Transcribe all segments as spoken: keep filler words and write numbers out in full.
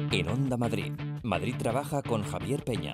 En Onda Madrid, Madrid Trabaja con Javier Peña.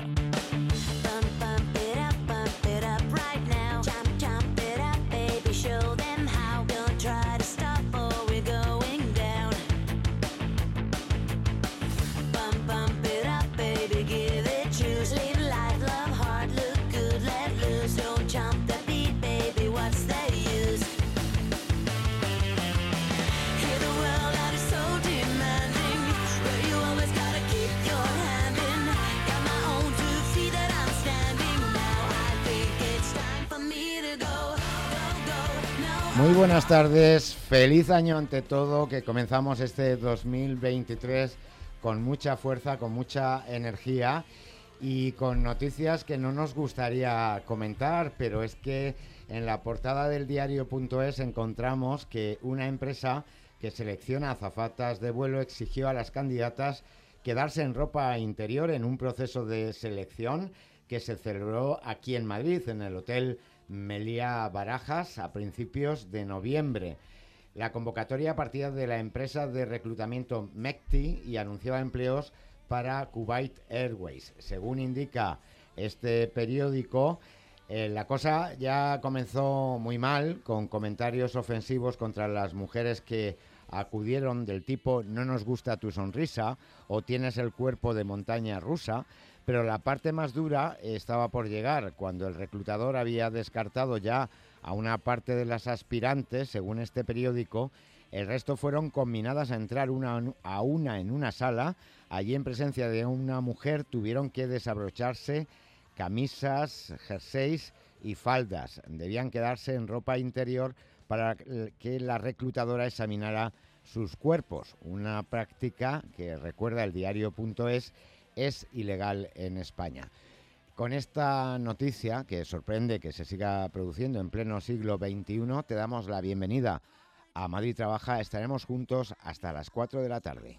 Muy buenas tardes, feliz año ante todo, que comenzamos este dos mil veintitrés con mucha fuerza, con mucha energía y con noticias que no nos gustaría comentar, pero es que en la portada del diario punto es encontramos que una empresa que selecciona azafatas de vuelo exigió a las candidatas quedarse en ropa interior en un proceso de selección que se celebró aquí en Madrid, en el Hotel Meliá Barajas, a principios de noviembre. La convocatoria partía de la empresa de reclutamiento Mecti y anunciaba empleos para Kuwait Airways. Según indica este periódico, eh, la cosa ya comenzó muy mal, con comentarios ofensivos contra las mujeres que acudieron del tipo "no nos gusta tu sonrisa" o "tienes el cuerpo de montaña rusa". Pero la parte más dura estaba por llegar, cuando el reclutador había descartado ya a una parte de las aspirantes, según este periódico. El resto fueron combinadas a entrar una a una en una sala. Allí, en presencia de una mujer, tuvieron que desabrocharse camisas, jerseys y faldas. Debían quedarse en ropa interior para que la reclutadora examinara sus cuerpos. Una práctica que, recuerda el diario punto es, es ilegal en España. Con esta noticia, que sorprende que se siga produciendo en pleno siglo veintiuno, te damos la bienvenida a Madrid Trabaja. Estaremos juntos hasta las cuatro de la tarde.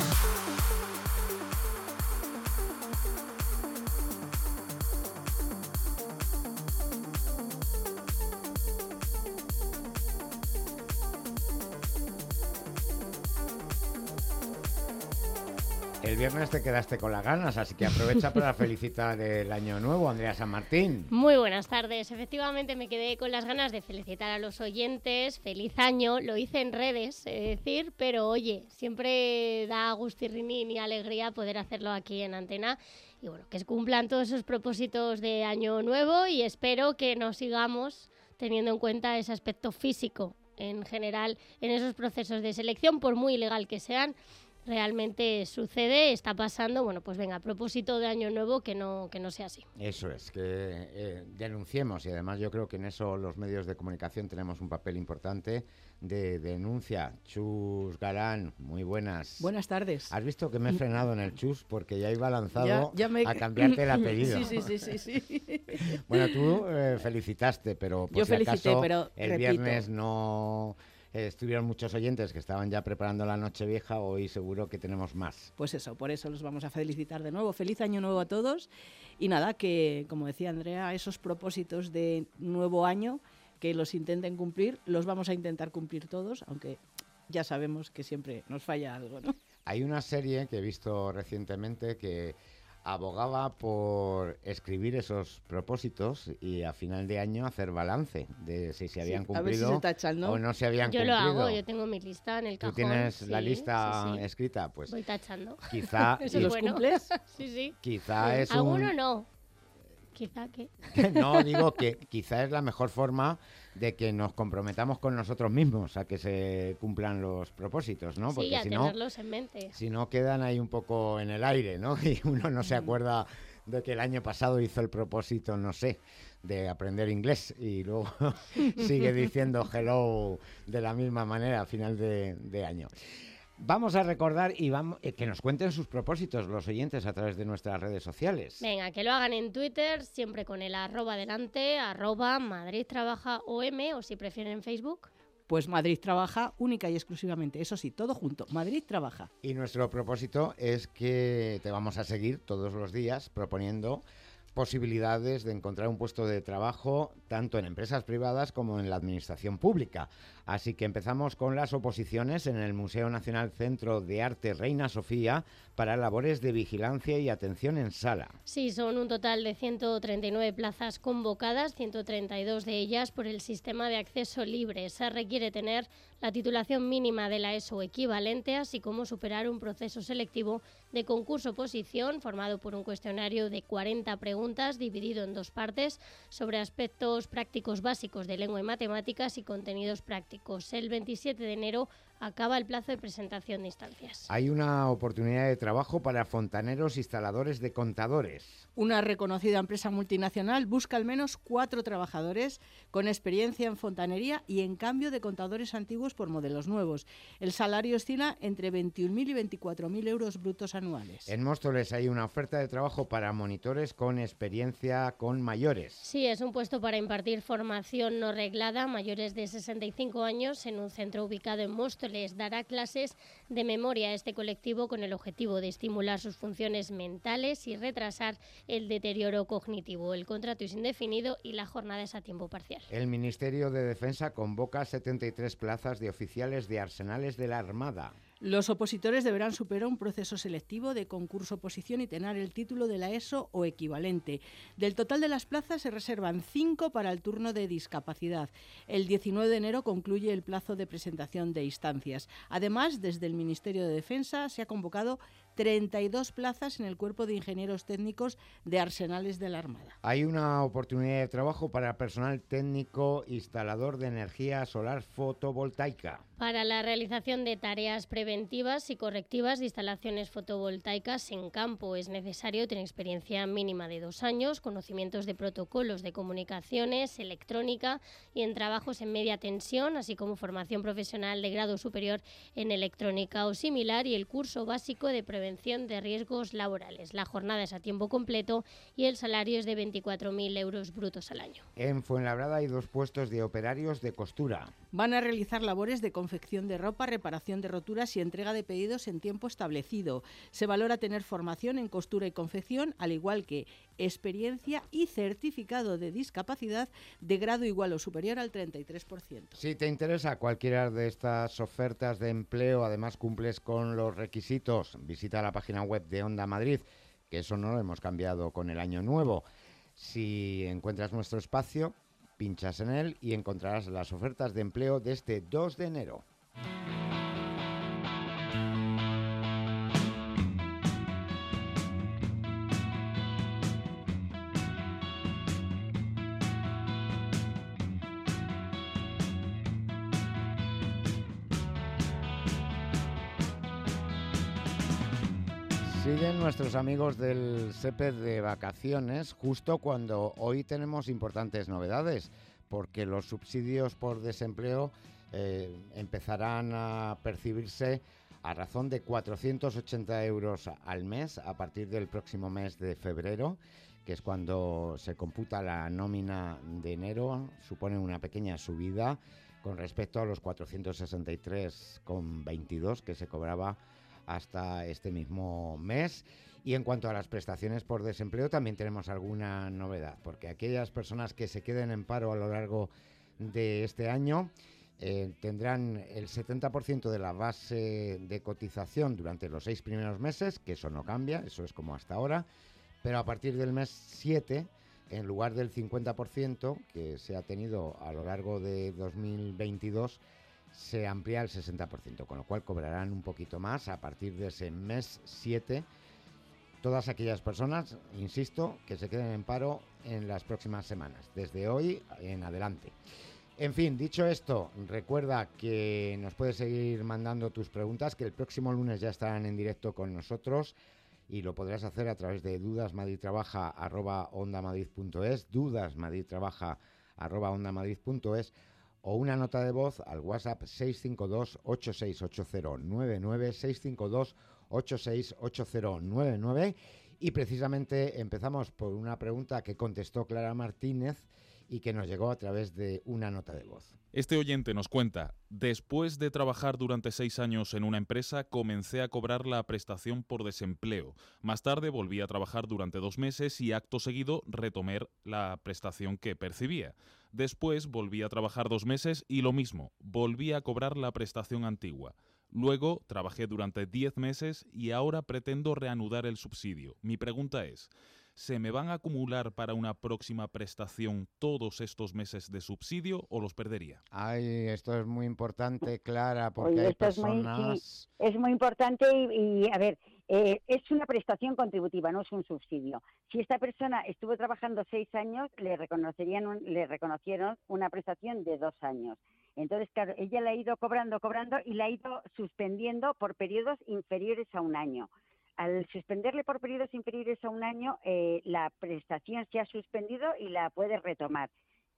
El viernes te quedaste con las ganas, así que aprovecha para felicitar el año nuevo, Andrea San Martín. Muy buenas tardes. Efectivamente me quedé con las ganas de felicitar a los oyentes. Feliz año. Lo hice en redes, es decir, pero oye, siempre da gustirrinín y alegría poder hacerlo aquí en Antena. Y bueno, que se cumplan todos esos propósitos de año nuevo y espero que nos sigamos teniendo en cuenta ese aspecto físico en general en esos procesos de selección, por muy ilegal que sean. Realmente sucede, está pasando, bueno, pues venga, a propósito de Año Nuevo, que no, que no sea así. Eso es, que eh, denunciemos, y además yo creo que en eso los medios de comunicación tenemos un papel importante de denuncia. Chus Galán, muy buenas. Buenas tardes. ¿Has visto que me he frenado en el Chus? Porque ya iba lanzado ya, ya me... a cambiarte el apellido. Sí, sí, sí, sí, sí. Bueno, tú eh, felicitaste, pero por yo si felicité, acaso pero el repito. viernes no... Eh, estuvieron muchos oyentes que estaban ya preparando la Nochevieja, hoy seguro que tenemos más. Pues eso, por eso los vamos a felicitar de nuevo. Feliz año nuevo a todos. Y nada, que como decía Andrea, esos propósitos de nuevo año, que los intenten cumplir, los vamos a intentar cumplir todos, aunque ya sabemos que siempre nos falla algo, ¿no? Hay una serie que he visto recientemente que abogaba por escribir esos propósitos y a final de año hacer balance de si se habían sí, cumplido a ver si se tachan, ¿no? o no se habían yo cumplido. Yo lo hago, yo tengo mi lista en el cajón. ¿Tú tienes sí, la lista sí, sí. escrita? Pues voy tachando. Quizá... ¿Eso los bueno. cumples? Sí, sí. Quizá es ¿Alguno un... no? ¿Quizá qué? No, digo que quizá es la mejor forma de que nos comprometamos con nosotros mismos a que se cumplan los propósitos, ¿no? Porque sí, a si no, tenerlos en mente. Si no, quedan ahí un poco en el aire, ¿no? Y uno no se acuerda de que el año pasado hizo el propósito, no sé, de aprender inglés y luego sigue diciendo hello de la misma manera a final de, de año. Vamos a recordar y vamos eh, que nos cuenten sus propósitos los oyentes a través de nuestras redes sociales. Venga, que lo hagan en Twitter, siempre con el arroba delante, arroba Madrid Trabaja O M, o si prefieren en Facebook. Pues Madrid Trabaja única y exclusivamente, eso sí, todo junto, Madrid Trabaja. Y nuestro propósito es que te vamos a seguir todos los días proponiendo posibilidades de encontrar un puesto de trabajo tanto en empresas privadas como en la administración pública. Así que empezamos con las oposiciones en el Museo Nacional Centro de Arte Reina Sofía para labores de vigilancia y atención en sala. Sí, son un total de ciento treinta y nueve plazas convocadas, ciento treinta y dos de ellas por el sistema de acceso libre. Se requiere tener la titulación mínima de la ESO equivalente, así como superar un proceso selectivo de concurso-oposición formado por un cuestionario de cuarenta preguntas dividido en dos partes sobre aspectos prácticos básicos de lengua y matemáticas y contenidos prácticos. El veintisiete de enero acaba el plazo de presentación de instancias. Hay una oportunidad de trabajo para fontaneros instaladores de contadores. Una reconocida empresa multinacional busca al menos cuatro trabajadores con experiencia en fontanería y en cambio de contadores antiguos por modelos nuevos. El salario oscila entre veintiún mil y veinticuatro mil euros brutos anuales. En Móstoles hay una oferta de trabajo para monitores con experiencia con mayores. Sí, es un puesto para impartir formación no reglada a mayores de sesenta y cinco años en un centro ubicado en Móstoles. Les dará clases de memoria a este colectivo con el objetivo de estimular sus funciones mentales y retrasar el deterioro cognitivo. El contrato es indefinido y la jornada es a tiempo parcial. El Ministerio de Defensa convoca setenta y tres plazas de oficiales de arsenales de la Armada. Los opositores deberán superar un proceso selectivo de concurso-oposición y tener el título de la ESO o equivalente. Del total de las plazas se reservan cinco para el turno de discapacidad. El diecinueve de enero concluye el plazo de presentación de instancias. Además, desde el Ministerio de Defensa se ha convocado treinta y dos plazas en el Cuerpo de Ingenieros Técnicos de Arsenales de la Armada. Hay una oportunidad de trabajo para personal técnico instalador de energía solar fotovoltaica. Para la realización de tareas preventivas y correctivas de instalaciones fotovoltaicas en campo es necesario tener experiencia mínima de dos años, conocimientos de protocolos de comunicaciones, electrónica y en trabajos en media tensión, así como formación profesional de grado superior en electrónica o similar y el curso básico de prevención de riesgos laborales. La jornada es a tiempo completo y el salario es de veinticuatro mil euros brutos al año. En Fuenlabrada hay dos puestos de operarios de costura. Van a realizar labores de confección de ropa, reparación de roturas y entrega de pedidos en tiempo establecido. Se valora tener formación en costura y confección, al igual que experiencia y certificado de discapacidad de grado igual o superior al treinta y tres por ciento. Si te interesa cualquiera de estas ofertas de empleo, además cumples con los requisitos, visita la página web de Onda Madrid, que eso no lo hemos cambiado con el año nuevo. Si encuentras nuestro espacio, pinchas en él y encontrarás las ofertas de empleo de este dos de enero. Siguen nuestros amigos del SEPE de vacaciones justo cuando hoy tenemos importantes novedades, porque los subsidios por desempleo eh, empezarán a percibirse a razón de cuatrocientos ochenta euros al mes a partir del próximo mes de febrero, que es cuando se computa la nómina de enero. Supone una pequeña subida con respecto a los cuatrocientos sesenta y tres coma veintidós que se cobraba hasta este mismo mes. Y en cuanto a las prestaciones por desempleo también tenemos alguna novedad, porque aquellas personas que se queden en paro a lo largo de este año eh, tendrán el setenta por ciento de la base de cotización durante los seis primeros meses, que eso no cambia, eso es como hasta ahora, pero a partir del mes siete, en lugar del cincuenta por ciento que se ha tenido a lo largo de dos mil veintidós, se amplía al sesenta por ciento, con lo cual cobrarán un poquito más a partir de ese mes siete todas aquellas personas, insisto, que se queden en paro en las próximas semanas, desde hoy en adelante. En fin, dicho esto, recuerda que nos puedes seguir mandando tus preguntas, que el próximo lunes ya estarán en directo con nosotros y lo podrás hacer a través de dudasmadridtrabaja arroba ondamadrid.es, dudasmadridtrabaja arroba ondamadrid.es o una nota de voz al WhatsApp seis cinco dos, ocho seis ocho cero nueve nueve, seis cinco dos, ocho seis ocho cero nueve nueve. Y precisamente empezamos por una pregunta que contestó Clara Martínez y que nos llegó a través de una nota de voz. Este oyente nos cuenta: después de trabajar durante seis años en una empresa, comencé a cobrar la prestación por desempleo. Más tarde volví a trabajar durante dos meses y acto seguido retomé la prestación que percibía. Después volví a trabajar dos meses y lo mismo, volví a cobrar la prestación antigua. Luego trabajé durante diez meses y ahora pretendo reanudar el subsidio. Mi pregunta es: ¿se me van a acumular para una próxima prestación todos estos meses de subsidio o los perdería? Ay, esto es muy importante, Clara, porque Oye, hay esto es muy, personas... sí, es muy importante y, y, a ver, eh, es una prestación contributiva, no es un subsidio. Si esta persona estuvo trabajando seis años, le reconocerían, un, le reconocieron una prestación de dos años. Entonces, claro, ella la ha ido cobrando, cobrando y la ha ido suspendiendo por periodos inferiores a un año. Al suspenderle por periodos inferiores a un año, eh, la prestación se ha suspendido y la puede retomar.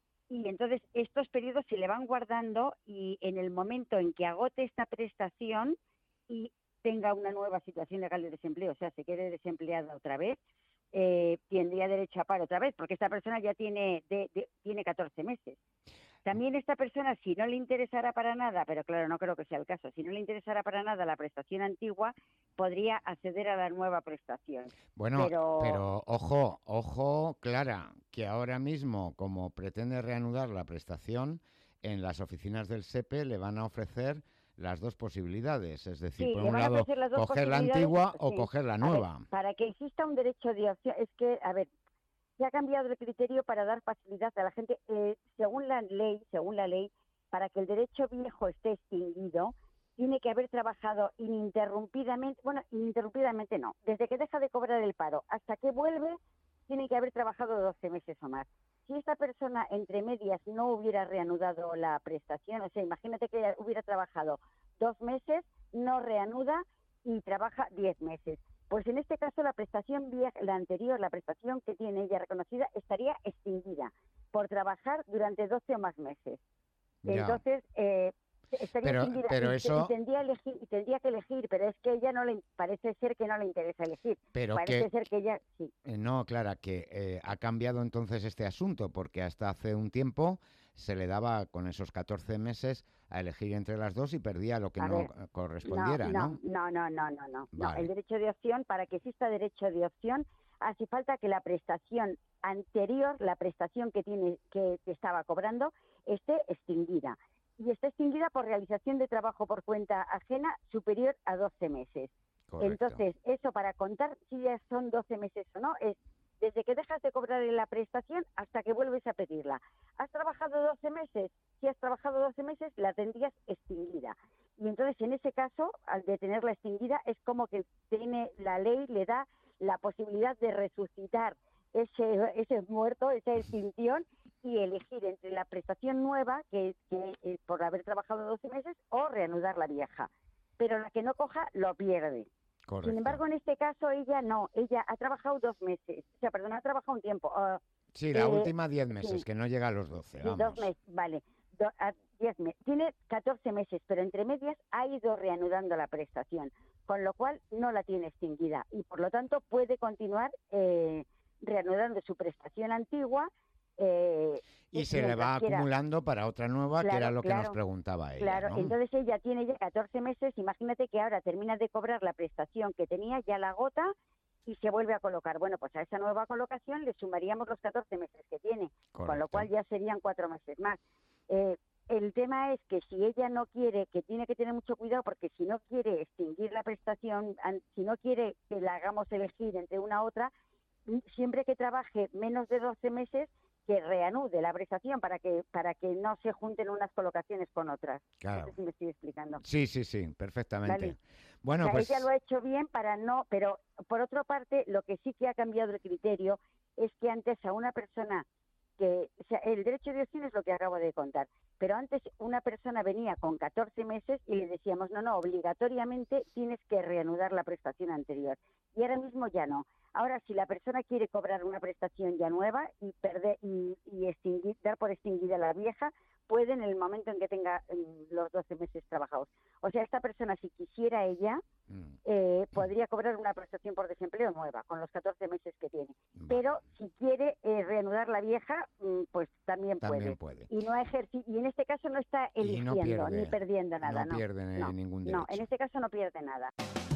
Y entonces estos periodos se le van guardando y en el momento en que agote esta prestación y tenga una nueva situación legal de desempleo, o sea, se quede desempleada otra vez, eh, tendría derecho a paro otra vez, porque esta persona ya tiene, de, de, tiene catorce meses. También esta persona, si no le interesara para nada, pero claro, no creo que sea el caso, si no le interesara para nada la prestación antigua, podría acceder a la nueva prestación. Bueno, pero, pero ojo, ojo, Clara, que ahora mismo, como pretende reanudar la prestación, en las oficinas del S E P E le van a ofrecer las dos posibilidades, es decir, sí, por le un van a lado, ofrecer las dos coger la posibilidades, antigua sí. o coger la A nueva. ver, para que exista un derecho de opción, es que, a ver, se ha cambiado el criterio para dar facilidad a la gente, eh, según la ley, según la ley, para que el derecho viejo esté extinguido, tiene que haber trabajado ininterrumpidamente, bueno, ininterrumpidamente no, desde que deja de cobrar el paro hasta que vuelve, tiene que haber trabajado doce meses o más. Si esta persona entre medias no hubiera reanudado la prestación, o sea, imagínate que hubiera trabajado dos meses, no reanuda y trabaja diez meses. Pues en este caso la prestación vieja, la anterior, la prestación que tiene ella reconocida, estaría extinguida por trabajar durante doce o más meses. Ya. Entonces, eh, estaría Pero- extinguida pero y, eso- y tendría, elegir, y tendría que elegir, pero es que ella no le parece ser que no le interesa elegir. Pero parece que- ser que ella sí. Eh, No, Clara, que eh, ha cambiado entonces este asunto, porque hasta hace un tiempo se le daba con esos catorce meses a elegir entre las dos y perdía lo que A no ver, eh, correspondiera, ¿no? No, no, no, no, no, no. Vale. No, el derecho de opción, para que exista derecho de opción, hace falta que la prestación anterior, la prestación que tiene, que, que estaba cobrando, esté extinguida. Y está extinguida por realización de trabajo por cuenta ajena superior a doce meses. Correcto. Entonces, eso para contar si ya son doce meses o no, es desde que dejas de cobrar la prestación hasta que vuelves a pedirla. ¿Has trabajado doce meses? Si has trabajado doce meses, la tendrías extinguida. Y entonces, en ese caso, al de tenerla extinguida, es como que tiene la ley, le da la posibilidad de resucitar ese, ese muerto, esa extinción, y elegir entre la prestación nueva, que, que eh, por haber trabajado doce meses, o reanudar la vieja. Pero la que no coja, lo pierde. Correcto. Sin embargo, en este caso, ella no. Ella ha trabajado dos meses. O sea, perdón, ha trabajado un tiempo. Uh, Sí, la eh, última diez meses, sí. que no llega a los doce, Sí, vamos. dos meses, vale. Do, a diez meses. Tiene catorce meses, pero entre medias ha ido reanudando la prestación, con lo cual no la tiene extinguida y por lo tanto puede continuar eh, reanudando su prestación antigua. Eh, Y se le va quiera. acumulando para otra nueva, Claro, que era lo que claro, nos preguntaba ella, Claro, ¿no? entonces ella tiene ya catorce meses, imagínate que ahora termina de cobrar la prestación que tenía, ya la agota y se vuelve a colocar. Bueno, pues a esa nueva colocación le sumaríamos los catorce meses que tiene, con Correcto. lo cual ya serían cuatro meses más. Eh, el tema es que si ella no quiere, que tiene que tener mucho cuidado, porque si no quiere extinguir la prestación, an- si no quiere que la hagamos elegir entre una u otra, m- siempre que trabaje menos de doce meses, que reanude la prestación para que para que no se junten unas colocaciones con otras. Claro. No sé si me estoy explicando. Sí, sí, sí, perfectamente. Vale. Bueno, O sea, pues ella lo ha hecho bien para no, pero por otra parte, lo que sí que ha cambiado el criterio es que antes a una persona que, o sea, el derecho de opción es lo que acabo de contar, pero antes una persona venía con catorce meses y le decíamos, no, no, obligatoriamente tienes que reanudar la prestación anterior. Y ahora mismo ya no. Ahora, si la persona quiere cobrar una prestación ya nueva y perder y, y extinguir, dar por extinguida la vieja, puede en el momento en que tenga mm, los doce meses trabajados. O sea, esta persona, si quisiera ella, Mm. eh, podría cobrar una prestación por desempleo nueva, con los catorce meses que tiene. Vale. Pero si quiere eh, reanudar la vieja, mm, pues también, También puede. puede. Y no ejerci- y en este caso no está Y no eligiendo pierde, ni perdiendo nada. no pierde no, ningún no, en derecho. este caso no pierde nada.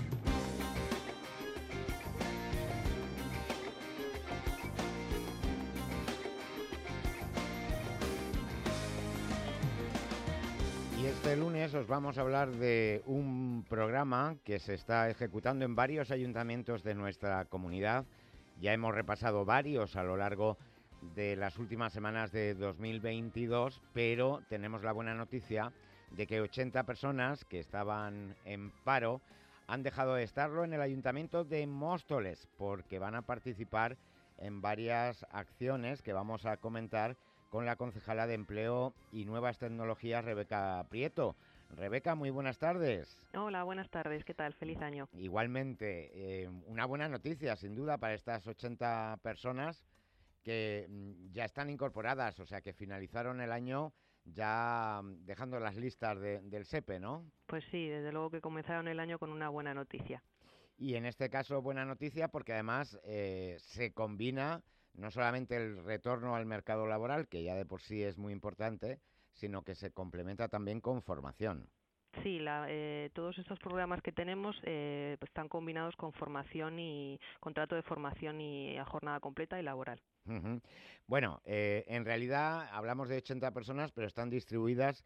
Y este lunes os vamos a hablar de un programa que se está ejecutando en varios ayuntamientos de nuestra comunidad. Ya hemos repasado varios a lo largo de las últimas semanas de dos mil veintidós, pero tenemos la buena noticia de que ochenta personas que estaban en paro han dejado de estarlo en el ayuntamiento de Móstoles, porque van a participar en varias acciones que vamos a comentar con la concejala de Empleo y Nuevas Tecnologías, Rebeca Prieto. Rebeca, muy buenas tardes. Hola, buenas tardes. ¿Qué tal? Feliz año. Igualmente, eh, una buena noticia, sin duda, para estas ochenta personas que mm, ya están incorporadas, o sea, que finalizaron el año ya mm, dejando las listas de, del SEPE, ¿no? Pues sí, desde luego que comenzaron el año con una buena noticia. Y en este caso, buena noticia porque además eh, se combina no solamente el retorno al mercado laboral, que ya de por sí es muy importante, sino que se complementa también con formación. Sí, la, eh, todos estos programas que tenemos eh, pues están combinados con formación y contrato de formación y a jornada completa y laboral. Uh-huh. Bueno, eh, en realidad hablamos de ochenta personas, pero están distribuidas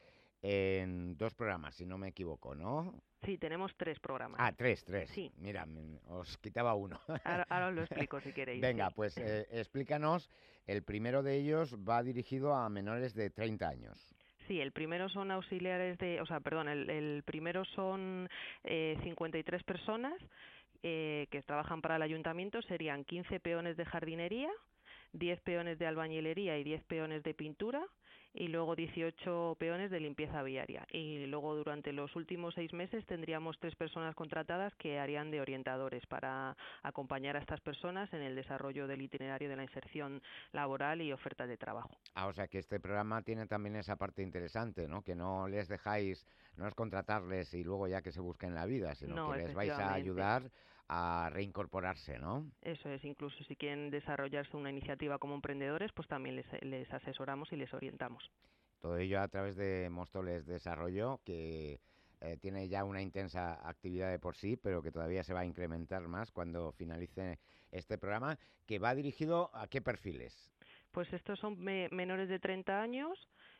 en dos programas, si no me equivoco, ¿no? Sí, tenemos tres programas. Ah, tres, tres. Sí. Mira, os quitaba uno. Ahora, ahora os lo explico si queréis. Venga, sí. pues eh, explícanos. El primero de ellos va dirigido a menores de treinta años. Sí, el primero son auxiliares de, o sea, perdón, el, el primero son eh, cincuenta y tres personas eh, que trabajan para el ayuntamiento, serían quince peones de jardinería, diez peones de albañilería y diez peones de pintura, y luego dieciocho peones de limpieza viaria. Y luego durante los últimos seis meses tendríamos tres personas contratadas que harían de orientadores para acompañar a estas personas en el desarrollo del itinerario de la inserción laboral y ofertas de trabajo. Ah, o sea que este programa tiene también esa parte interesante, ¿no? Que no les dejáis, no es contratarles y luego ya que se busquen la vida, sino No, que les vais a ayudar a reincorporarse, ¿no? Eso es, incluso si quieren desarrollarse una iniciativa como emprendedores, pues también les, les asesoramos y les orientamos. Todo ello a través de Móstoles Desarrollo, que eh, tiene ya una intensa actividad de por sí, pero que todavía se va a incrementar más cuando finalice este programa, que va dirigido a qué perfiles. Pues estos son me menores de treinta años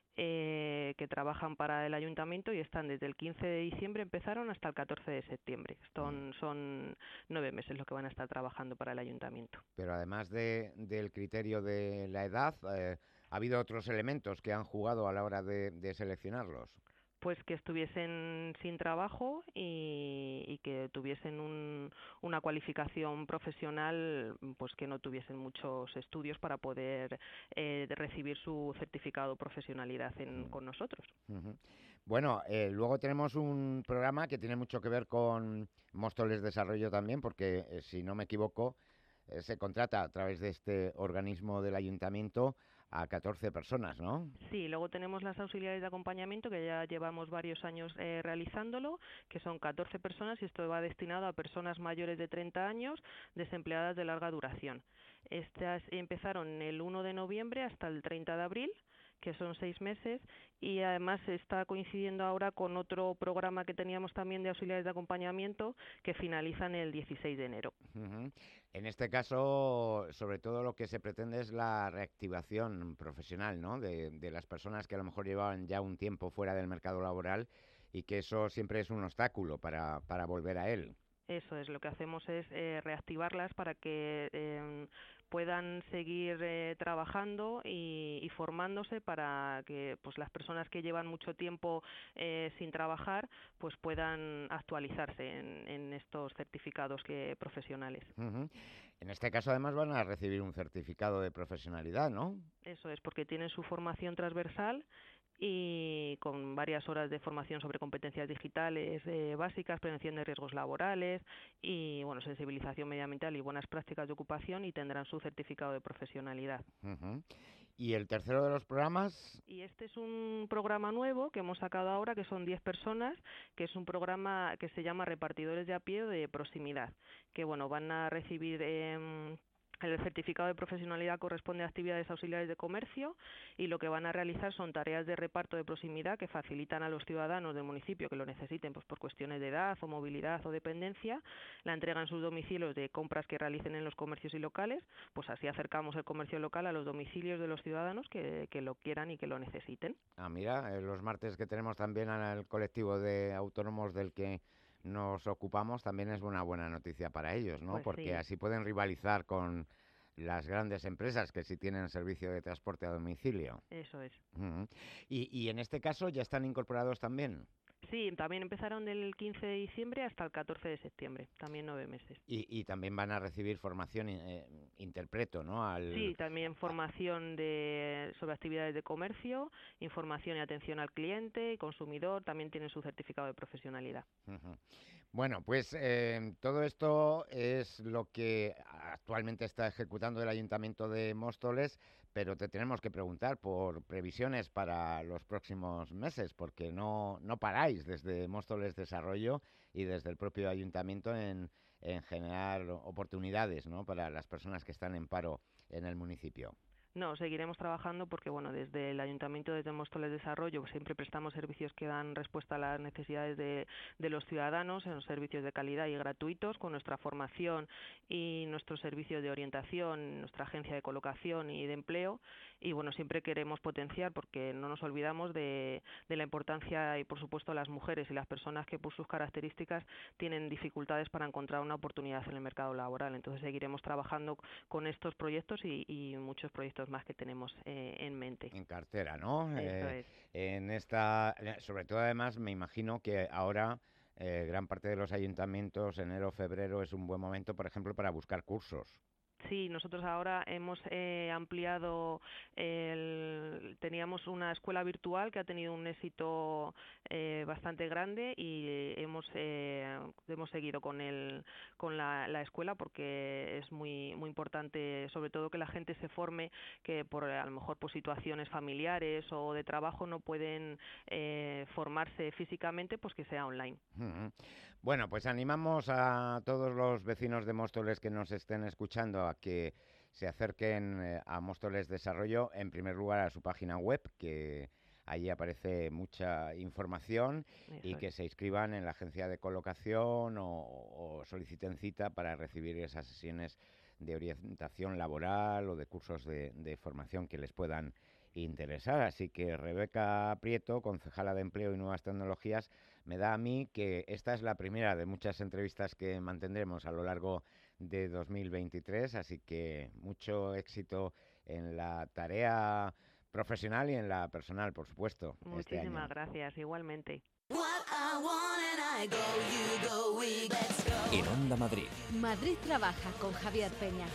eh, que trabajan para el ayuntamiento y están desde el quince de diciembre, empezaron hasta el catorce de septiembre. Son, son nueve meses lo que van a estar trabajando para el ayuntamiento. Pero además de, del criterio de la edad, eh, ¿ha habido otros elementos que han jugado a la hora de, de seleccionarlos? Pues que estuviesen sin trabajo y, y que tuviesen un, una cualificación profesional, pues que no tuviesen muchos estudios para poder eh, recibir su certificado de profesionalidad en, uh-huh. con nosotros. Uh-huh. Bueno, eh, luego tenemos un programa que tiene mucho que ver con Móstoles Desarrollo también, porque eh, si no me equivoco, eh, se contrata a través de este organismo del ayuntamiento a catorce personas, ¿no? Sí, luego tenemos las auxiliares de acompañamiento, que ya llevamos varios años eh, realizándolo, que son catorce personas, y esto va destinado a personas mayores de treinta años, desempleadas de larga duración. Estas empezaron el uno de noviembre hasta el treinta de abril, que son seis meses, y además está coincidiendo ahora con otro programa que teníamos también de auxiliares de acompañamiento, que finalizan el dieciséis de enero. Uh-huh. En este caso, sobre todo lo que se pretende es la reactivación profesional, ¿no? De, de las personas que a lo mejor llevaban ya un tiempo fuera del mercado laboral y que eso siempre es un obstáculo para, para volver a él. Eso es, lo que hacemos es eh, reactivarlas para que eh, puedan seguir eh, trabajando y, y formándose para que pues las personas que llevan mucho tiempo eh, sin trabajar pues puedan actualizarse en, en estos certificados que, profesionales. Uh-huh. En este caso además van a recibir un certificado de profesionalidad, ¿no? Eso es, porque tienen su formación transversal y con varias horas de formación sobre competencias digitales eh, básicas, prevención de riesgos laborales y bueno, sensibilización medioambiental y buenas prácticas de ocupación, y tendrán su certificado de profesionalidad. Uh-huh. ¿Y el tercero de los programas? Y este es un programa nuevo que hemos sacado ahora, que son diez personas, que es un programa que se llama Repartidores de a pie de proximidad, que bueno, van a recibir eh, el certificado de profesionalidad corresponde a actividades auxiliares de comercio, y lo que van a realizar son tareas de reparto de proximidad que facilitan a los ciudadanos del municipio que lo necesiten, pues por cuestiones de edad o movilidad o dependencia, la entrega en sus domicilios de compras que realicen en los comercios y locales, pues así acercamos el comercio local a los domicilios de los ciudadanos que, que lo quieran y que lo necesiten. Ah, mira, eh, los martes que tenemos también al colectivo de autónomos del que nos ocupamos, también es una buena noticia para ellos, ¿no? Pues Porque sí. así pueden rivalizar con las grandes empresas que sí tienen servicio de transporte a domicilio. Eso es. Uh-huh. y, y en este caso ya están incorporados también. Sí, también empezaron del quince de diciembre hasta el catorce de septiembre, también nueve meses. Y, y también van a recibir formación, eh, interpreto, ¿no? Al... Sí, también formación de, sobre actividades de comercio, información y atención al cliente y consumidor, también tienen su certificado de profesionalidad. Uh-huh. Bueno, pues eh, todo esto es lo que actualmente está ejecutando el Ayuntamiento de Móstoles, pero te tenemos que preguntar por previsiones para los próximos meses, porque no, no paráis desde Móstoles Desarrollo y desde el propio Ayuntamiento en, en generar oportunidades, ¿no?, para las personas que están en paro en el municipio. No, seguiremos trabajando porque, bueno, desde el Ayuntamiento, desde Móstoles Desarrollo, pues siempre prestamos servicios que dan respuesta a las necesidades de, de los ciudadanos, en servicios de calidad y gratuitos, con nuestra formación y nuestros servicios de orientación, nuestra agencia de colocación y de empleo. Y, bueno, siempre queremos potenciar, porque no nos olvidamos de, de la importancia y, por supuesto, las mujeres y las personas que, por sus características, tienen dificultades para encontrar una oportunidad en el mercado laboral. Entonces, seguiremos trabajando con estos proyectos y, y muchos proyectos más que tenemos eh, en mente. En cartera, ¿no? Eso Eh, es. En esta, sobre todo además, me imagino que ahora eh, gran parte de los ayuntamientos, enero, febrero, es un buen momento, por ejemplo, para buscar cursos. Sí, nosotros ahora hemos eh, ampliado, el, teníamos una escuela virtual que ha tenido un éxito eh, bastante grande y hemos eh, hemos seguido con el con la, la escuela, porque es muy muy importante, sobre todo, que la gente se forme, que por a lo mejor por situaciones familiares o de trabajo no pueden eh, formarse físicamente, pues que sea online. Uh-huh. Bueno, pues animamos a todos los vecinos de Móstoles que nos estén escuchando a que se acerquen eh, a Móstoles Desarrollo, en primer lugar a su página web, que allí aparece mucha información, Eso y es. que se inscriban en la agencia de colocación o, o soliciten cita para recibir esas sesiones de orientación laboral o de cursos de, de formación que les puedan interesar. Así que Rebeca Prieto, concejala de Empleo y Nuevas Tecnologías, me da a mí que esta es la primera de muchas entrevistas que mantendremos a lo largo de dos mil veintitrés, así que mucho éxito en la tarea profesional y en la personal, por supuesto. Este Muchísimas año. gracias, igualmente. En Onda Madrid. Madrid trabaja con Javier Peña.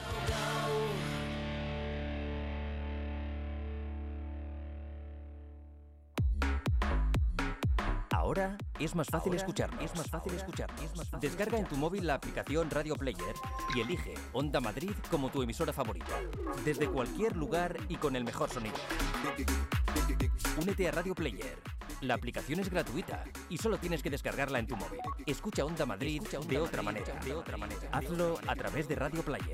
Ahora es más fácil escucharnos. Es más fácil escucharnos. Es más fácil Descarga en tu móvil la aplicación Radio Player y elige Onda Madrid como tu emisora favorita. Desde cualquier lugar y con el mejor sonido. Únete a Radio Player. La aplicación es gratuita y solo tienes que descargarla en tu móvil. Escucha Onda Madrid Escucha Onda de otra Madrid, manera. De otra manera. Hazlo a través de Radio Player.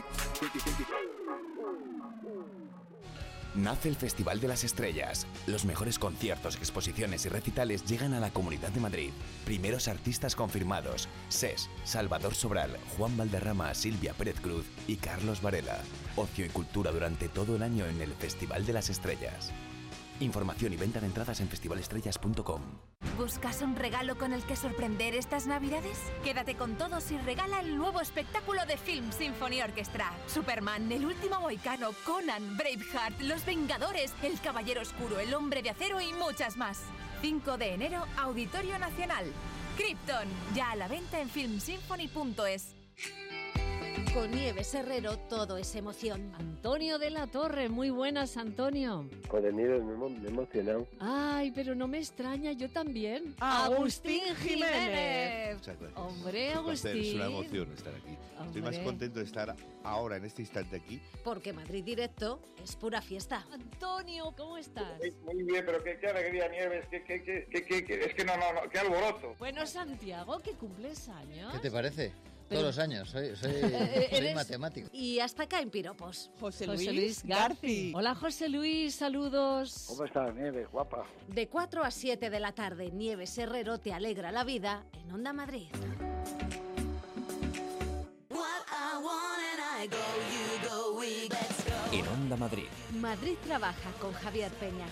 Nace el Festival de las Estrellas. Los mejores conciertos, exposiciones y recitales llegan a la Comunidad de Madrid. Primeros artistas confirmados: SES, Salvador Sobral, Juan Valderrama, Silvia Pérez Cruz y Carlos Varela. Ocio y cultura durante todo el año en el Festival de las Estrellas. Información y venta de entradas en festival estrellas punto com. ¿Buscas un regalo con el que sorprender estas Navidades? Quédate con todos y regala el nuevo espectáculo de Film Symphony Orchestra. Superman, El último mohicano, Conan, Braveheart, Los Vengadores, El Caballero Oscuro, El Hombre de Acero y muchas más. cinco de enero, Auditorio Nacional. Krypton, ya a la venta en film symphony punto es. Con Nieves Herrero todo es emoción. Antonio de la Torre, muy buenas, Antonio. Joder, Nieves, me, me he emocionado. Ay, pero no me extraña, yo también. Agustín Jiménez. Muchas gracias. Hombre, Es un placer, Agustín. es una emoción estar aquí. Estoy más Hombre. contento de estar ahora, en este instante aquí. Porque Madrid Directo es pura fiesta. Antonio, ¿cómo estás? Muy bien, pero qué, qué alegría, Nieves, qué, qué, qué, qué, qué, qué- es que no, no, no, qué alboroto. Bueno, Santiago, que cumples años. ¿Qué te parece? Pero- Todos los años, soy, soy, Eh, soy eres- matemático. Y hasta acá en piropos. José José Luis, Luis Garci. Hola, José Luis, saludos. ¿Cómo estás, Nieves, guapa? De cuatro a siete de la tarde, Nieves Herrero te alegra la vida en Onda Madrid. En Onda Madrid. Madrid trabaja con Javier Peña.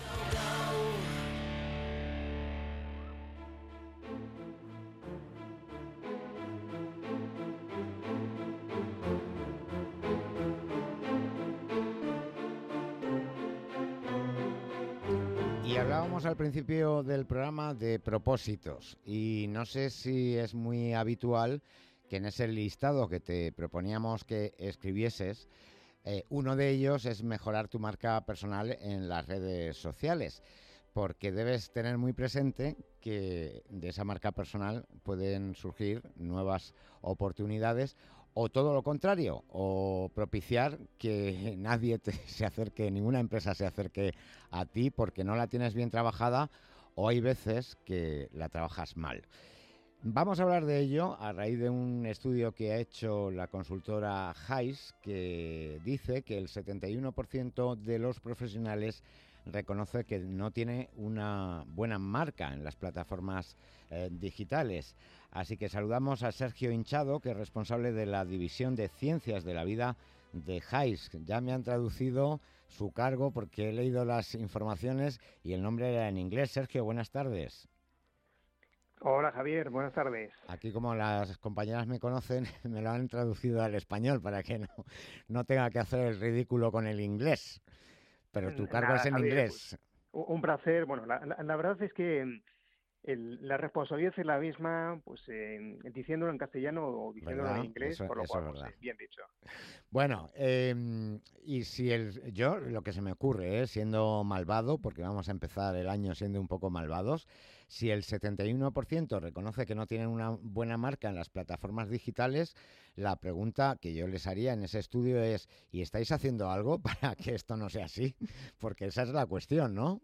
Y hablábamos al principio del programa de propósitos y no sé si es muy habitual que en ese listado que te proponíamos que escribieses, eh, uno de ellos es mejorar tu marca personal en las redes sociales, porque debes tener muy presente que de esa marca personal pueden surgir nuevas oportunidades o todo lo contrario, o propiciar que nadie te, se acerque, ninguna empresa se acerque a ti porque no la tienes bien trabajada o hay veces que la trabajas mal. Vamos a hablar de ello a raíz de un estudio que ha hecho la consultora Hays, que dice que el setenta y uno por ciento de los profesionales reconoce que no tiene una buena marca en las plataformas eh, digitales. Así que saludamos a Sergio Hinchado, que es responsable de la División de Ciencias de la Vida de Hays. Ya me han traducido su cargo porque he leído las informaciones y el nombre era en inglés. Sergio, buenas tardes. Hola, Javier, buenas tardes. Aquí, como las compañeras me conocen, me lo han traducido al español para que no, no tenga que hacer el ridículo con el inglés. Pero tu cargo Nada, es en Javier, inglés. pues, un placer. Bueno, la, la, la verdad es que el, la responsabilidad es la misma, pues eh, diciéndolo en castellano o diciéndolo ¿Verdad? en inglés, Eso- por lo eso cual, es pues, verdad. eh, bien dicho. Bueno, eh, y si el yo lo que se me ocurre, ¿eh? Siendo malvado, porque vamos a empezar el año siendo un poco malvados, si el setenta y uno por ciento reconoce que no tienen una buena marca en las plataformas digitales, la pregunta que yo les haría en ese estudio es, ¿y estáis haciendo algo para que esto no sea así? Porque esa es la cuestión, ¿no?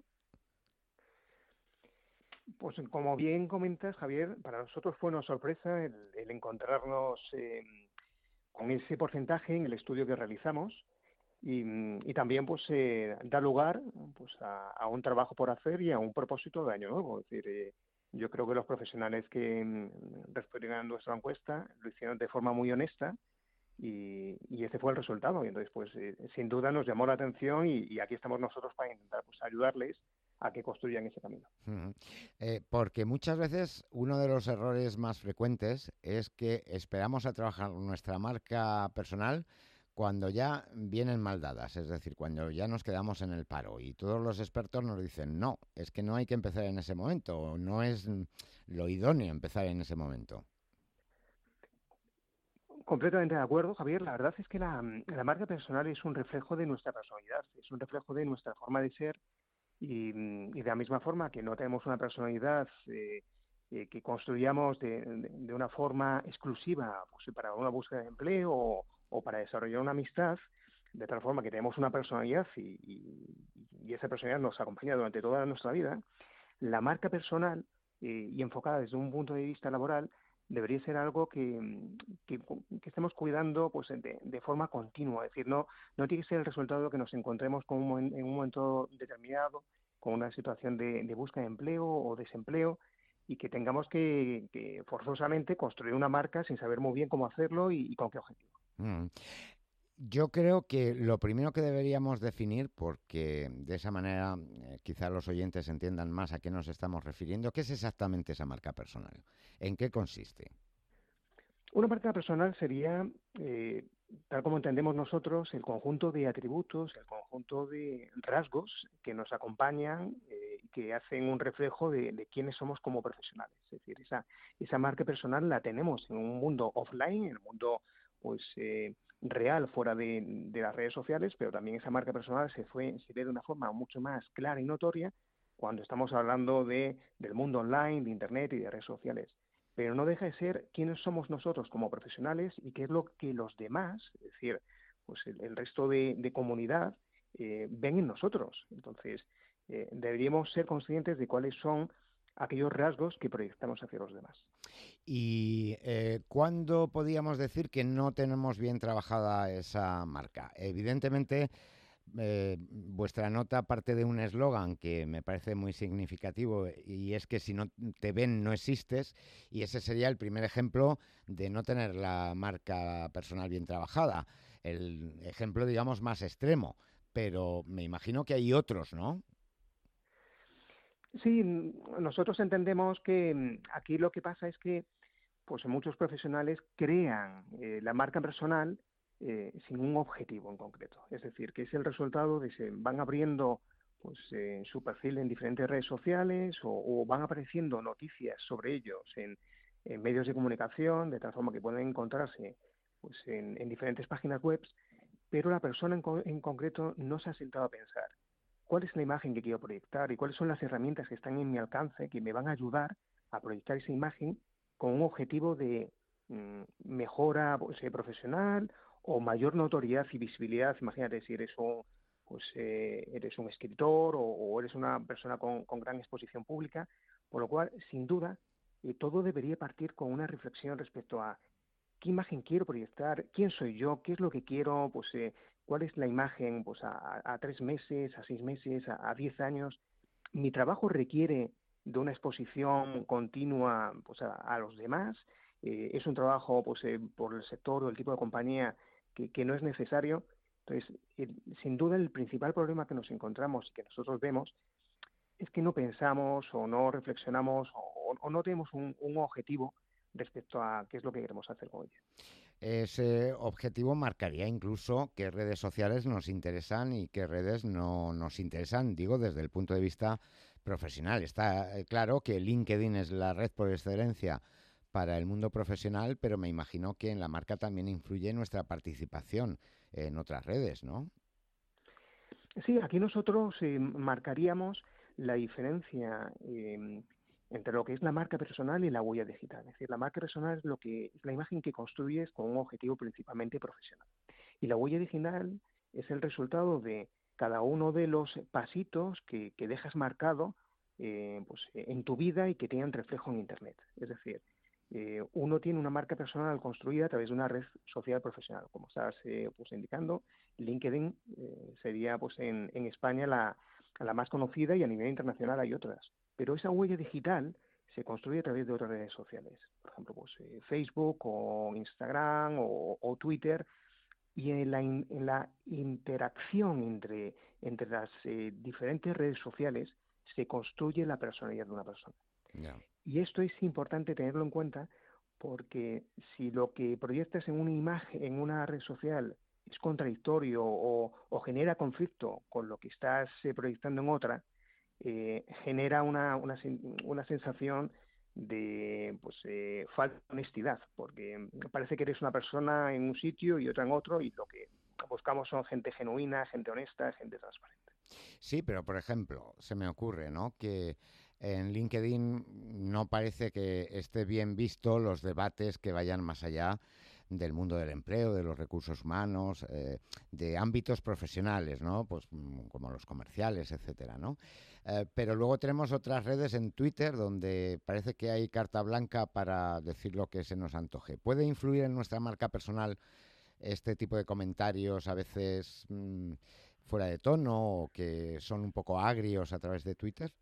Pues como bien comentas, Javier, para nosotros fue una sorpresa el, el encontrarnos eh, con ese porcentaje en el estudio que realizamos y, y también pues eh, da lugar pues a, a un trabajo por hacer y a un propósito de año nuevo. Es decir, eh, yo creo que los profesionales que mm, respondieron a nuestra encuesta lo hicieron de forma muy honesta y, y ese fue el resultado. Y entonces, pues eh, sin duda nos llamó la atención y, y aquí estamos nosotros para intentar pues ayudarles a que construyan ese camino. Ujú. Eh, porque muchas veces uno de los errores más frecuentes es que esperamos a trabajar nuestra marca personal cuando ya vienen mal dadas, es decir, cuando ya nos quedamos en el paro y todos los expertos nos dicen no, es que no hay que empezar en ese momento, o no es mm, lo idóneo empezar en ese momento. Completamente de acuerdo, Javier. La verdad es que la, la marca personal es un reflejo de nuestra personalidad, es un reflejo de nuestra forma de ser y, y de la misma forma que no tenemos una personalidad eh, eh, que construyamos de, de, de una forma exclusiva pues, para una búsqueda de empleo o, o para desarrollar una amistad, de tal forma que tenemos una personalidad y, y, y esa personalidad nos acompaña durante toda nuestra vida, la marca personal eh, y enfocada desde un punto de vista laboral debería ser algo que, que, que estemos cuidando pues de, de forma continua. Es decir, no, no tiene que ser el resultado que nos encontremos con un, en un momento determinado con una situación de, de búsqueda de empleo o desempleo y que tengamos que, que forzosamente construir una marca sin saber muy bien cómo hacerlo y, y con qué objetivo. Mm. Yo creo que lo primero que deberíamos definir, porque de esa manera eh, quizá los oyentes entiendan más a qué nos estamos refiriendo, ¿qué es exactamente esa marca personal? ¿En qué consiste? Una marca personal sería, eh, tal como entendemos nosotros, el conjunto de atributos, el conjunto de rasgos que nos acompañan eh, y que hacen un reflejo de, de quiénes somos como profesionales. Es decir, esa, esa marca personal la tenemos en un mundo offline, en el mundo pues eh, real fuera de, de las redes sociales, pero también esa marca personal se fue se ve de una forma mucho más clara y notoria cuando estamos hablando de del mundo online, de internet y de redes sociales. Pero no deja de ser quiénes somos nosotros como profesionales y qué es lo que los demás, es decir, pues el, el resto de, de comunidad eh, ven en nosotros. Entonces, eh, deberíamos ser conscientes de cuáles son aquellos rasgos que proyectamos hacia los demás. ¿Y eh, cuándo podríamos decir que no tenemos bien trabajada esa marca? Evidentemente, eh, vuestra nota parte de un eslogan que me parece muy significativo y es que si no te ven no existes, y ese sería el primer ejemplo de no tener la marca personal bien trabajada. El ejemplo, digamos, más extremo, pero me imagino que hay otros, ¿no? Sí, nosotros entendemos que aquí lo que pasa es que pues muchos profesionales crean eh, la marca personal eh, sin un objetivo en concreto. Es decir, que es el resultado de se van abriendo pues eh, su perfil en diferentes redes sociales o, o van apareciendo noticias sobre ellos en, en medios de comunicación, de tal forma que pueden encontrarse pues en, en diferentes páginas web, pero la persona en, co- en concreto no se ha sentado a pensar cuál es la imagen que quiero proyectar y cuáles son las herramientas que están en mi alcance que me van a ayudar a proyectar esa imagen con un objetivo de mm, mejora pues, eh, profesional o mayor notoriedad y visibilidad. Imagínate si eres un, pues, eh, eres un escritor o, o eres una persona con, con gran exposición pública, por lo cual, sin duda, eh, todo debería partir con una reflexión respecto a qué imagen quiero proyectar, quién soy yo, qué es lo que quiero, pues eh, cuál es la imagen pues a, a tres meses, a seis meses, a, a diez años. Mi trabajo requiere de una exposición continua pues a, a los demás. Eh, es un trabajo pues eh, por el sector o el tipo de compañía que, que no es necesario. Entonces, el, sin duda el principal problema que nos encontramos y que nosotros vemos es que no pensamos o no reflexionamos o, o no tenemos un, un objetivo respecto a qué es lo que queremos hacer con ella. Ese objetivo marcaría incluso qué redes sociales nos interesan y qué redes no nos interesan, digo, desde el punto de vista profesional. Está eh, claro que LinkedIn es la red por excelencia para el mundo profesional, pero me imagino que en la marca también influye nuestra participación en otras redes, ¿no? Sí, aquí nosotros eh, marcaríamos la diferencia eh, entre lo que es la marca personal y la huella digital. Es decir, la marca personal es lo que es la imagen que construyes con un objetivo principalmente profesional. Y la huella digital es el resultado de cada uno de los pasitos que, que dejas marcado eh, pues, en tu vida y que tienen reflejo en Internet. Es decir, eh, uno tiene una marca personal construida a través de una red social profesional, como estás eh, pues, indicando. LinkedIn eh, sería pues en, en España la, la más conocida y a nivel internacional hay otras. Pero esa huella digital se construye a través de otras redes sociales, por ejemplo, pues, eh, Facebook o Instagram o, o Twitter, y en la, in, en la interacción entre, entre las eh, diferentes redes sociales se construye la personalidad de una persona. Yeah. Y esto es importante tenerlo en cuenta porque si lo que proyectas en una imagen, en una red social, es contradictorio o, o genera conflicto con lo que estás eh, proyectando en otra, eh, genera una, una, una sensación de pues eh, falta de honestidad, porque parece que eres una persona en un sitio y otra en otro, y lo que buscamos son gente genuina, gente honesta, gente transparente. Sí, pero por ejemplo, se me ocurre, ¿no?, que en LinkedIn no parece que esté bien visto los debates que vayan más allá del mundo del empleo, de los recursos humanos, eh, de ámbitos profesionales, ¿no?, pues como los comerciales, etcétera, ¿no? Eh, pero luego tenemos otras redes en Twitter donde parece que hay carta blanca para decir lo que se nos antoje. ¿Puede influir en nuestra marca personal este tipo de comentarios a veces mmm, fuera de tono o que son un poco agrios a través de Twitter?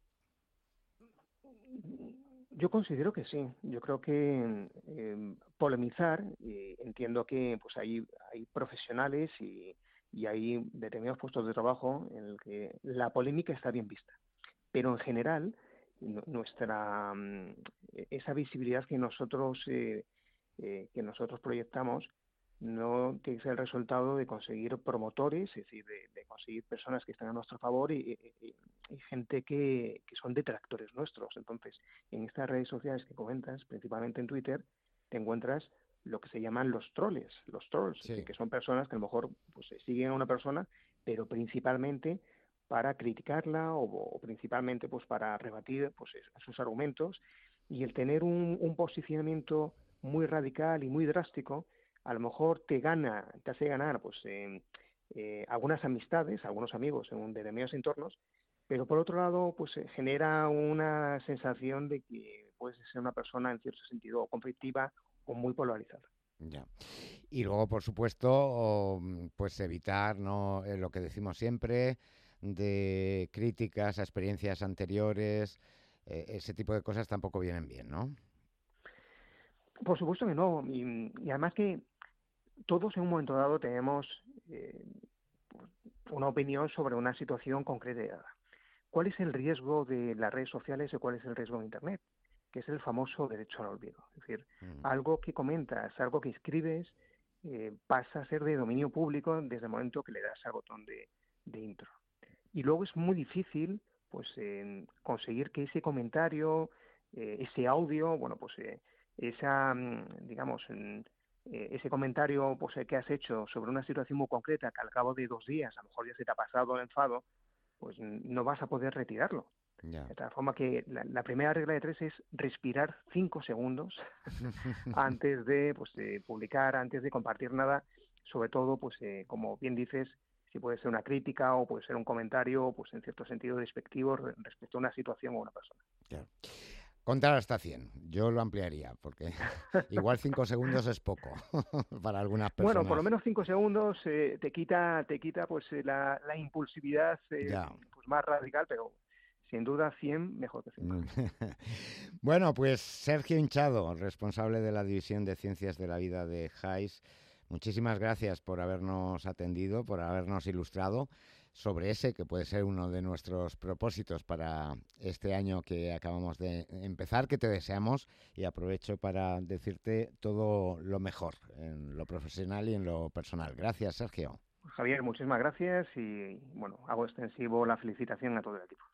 Yo considero que sí. Yo creo que eh, polemizar, eh, entiendo que pues hay, hay profesionales y, y hay determinados puestos de trabajo en el que la polémica está bien vista. Pero en general, nuestra esa visibilidad que nosotros eh, eh, que nosotros proyectamos no tiene que ser el resultado de conseguir promotores, es decir, de, de conseguir personas que están a nuestro favor y, y, y gente que, que son detractores nuestros. Entonces, en estas redes sociales que comentas, principalmente en Twitter, te encuentras lo que se llaman los troles, los trolls, Sí. que son personas que a lo mejor pues siguen a una persona, pero principalmente para criticarla o, o principalmente pues para rebatir pues sus argumentos, y el tener un, un posicionamiento muy radical y muy drástico a lo mejor te gana, te hace ganar pues eh, eh, algunas amistades, algunos amigos en determinados entornos, pero por otro lado pues eh, genera una sensación de que puedes ser una persona en cierto sentido conflictiva o muy polarizada. Ya. Y luego, por supuesto, pues evitar, ¿no?, eh, lo que decimos siempre, de críticas a experiencias anteriores, eh, ese tipo de cosas tampoco vienen bien, ¿no? Por supuesto que no, y, y además que todos en un momento dado tenemos eh, una opinión sobre una situación concreta. ¿Cuál es el riesgo de las redes sociales y cuál es el riesgo de Internet? Que es el famoso derecho al olvido. Es decir, mm. algo que comentas, algo que escribes, eh, pasa a ser de dominio público desde el momento que le das al botón de, de intro. Y luego es muy difícil pues eh, conseguir que ese comentario, eh, ese audio, bueno, pues eh, esa, digamos, eh, ese comentario pues, que has hecho sobre una situación muy concreta que al cabo de dos días, a lo mejor ya se te ha pasado el enfado, pues no vas a poder retirarlo. Yeah. De tal forma que la, la primera regla de tres es respirar cinco segundos antes de pues, eh, publicar, antes de compartir nada, sobre todo, pues eh, como bien dices, si puede ser una crítica o puede ser un comentario, pues en cierto sentido despectivo respecto a una situación o una persona. Yeah. Contar hasta cien, yo lo ampliaría, porque igual cinco segundos es poco para algunas personas. Bueno, por lo menos cinco segundos eh, te quita, te quita pues la, la impulsividad eh, pues, más radical, pero sin duda cien mejor que cinco. Bueno, pues Sergio Hinchado, responsable de la División de Ciencias de la Vida de Jais, muchísimas gracias por habernos atendido, por habernos ilustrado sobre ese que puede ser uno de nuestros propósitos para este año que acabamos de empezar, que te deseamos, y aprovecho para decirte todo lo mejor en lo profesional y en lo personal. Gracias, Sergio. Javier, muchísimas gracias y bueno, hago extensivo la felicitación a todo el equipo.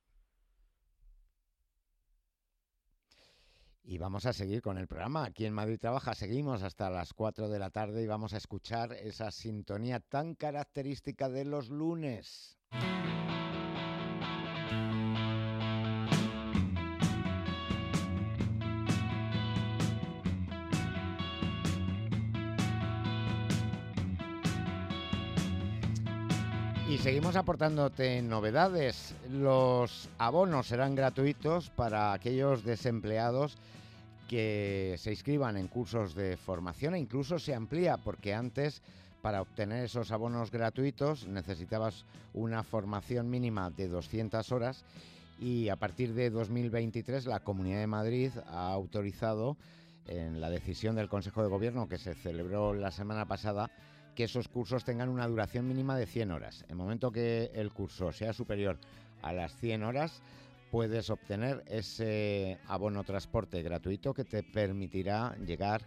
Y vamos a seguir con el programa. Aquí en Madrid Trabaja seguimos hasta las cuatro de la tarde y vamos a escuchar esa sintonía tan característica de los lunes. Y seguimos aportándote novedades. Los abonos serán gratuitos para aquellos desempleados que se inscriban en cursos de formación, e incluso se amplía, porque antes, para obtener esos abonos gratuitos, necesitabas una formación mínima de doscientas horas, y a partir de dos mil veintitrés la Comunidad de Madrid ha autorizado, en la decisión del Consejo de Gobierno que se celebró la semana pasada, que esos cursos tengan una duración mínima de cien horas. En el momento que el curso sea superior a las cien horas, puedes obtener ese abono transporte gratuito que te permitirá llegar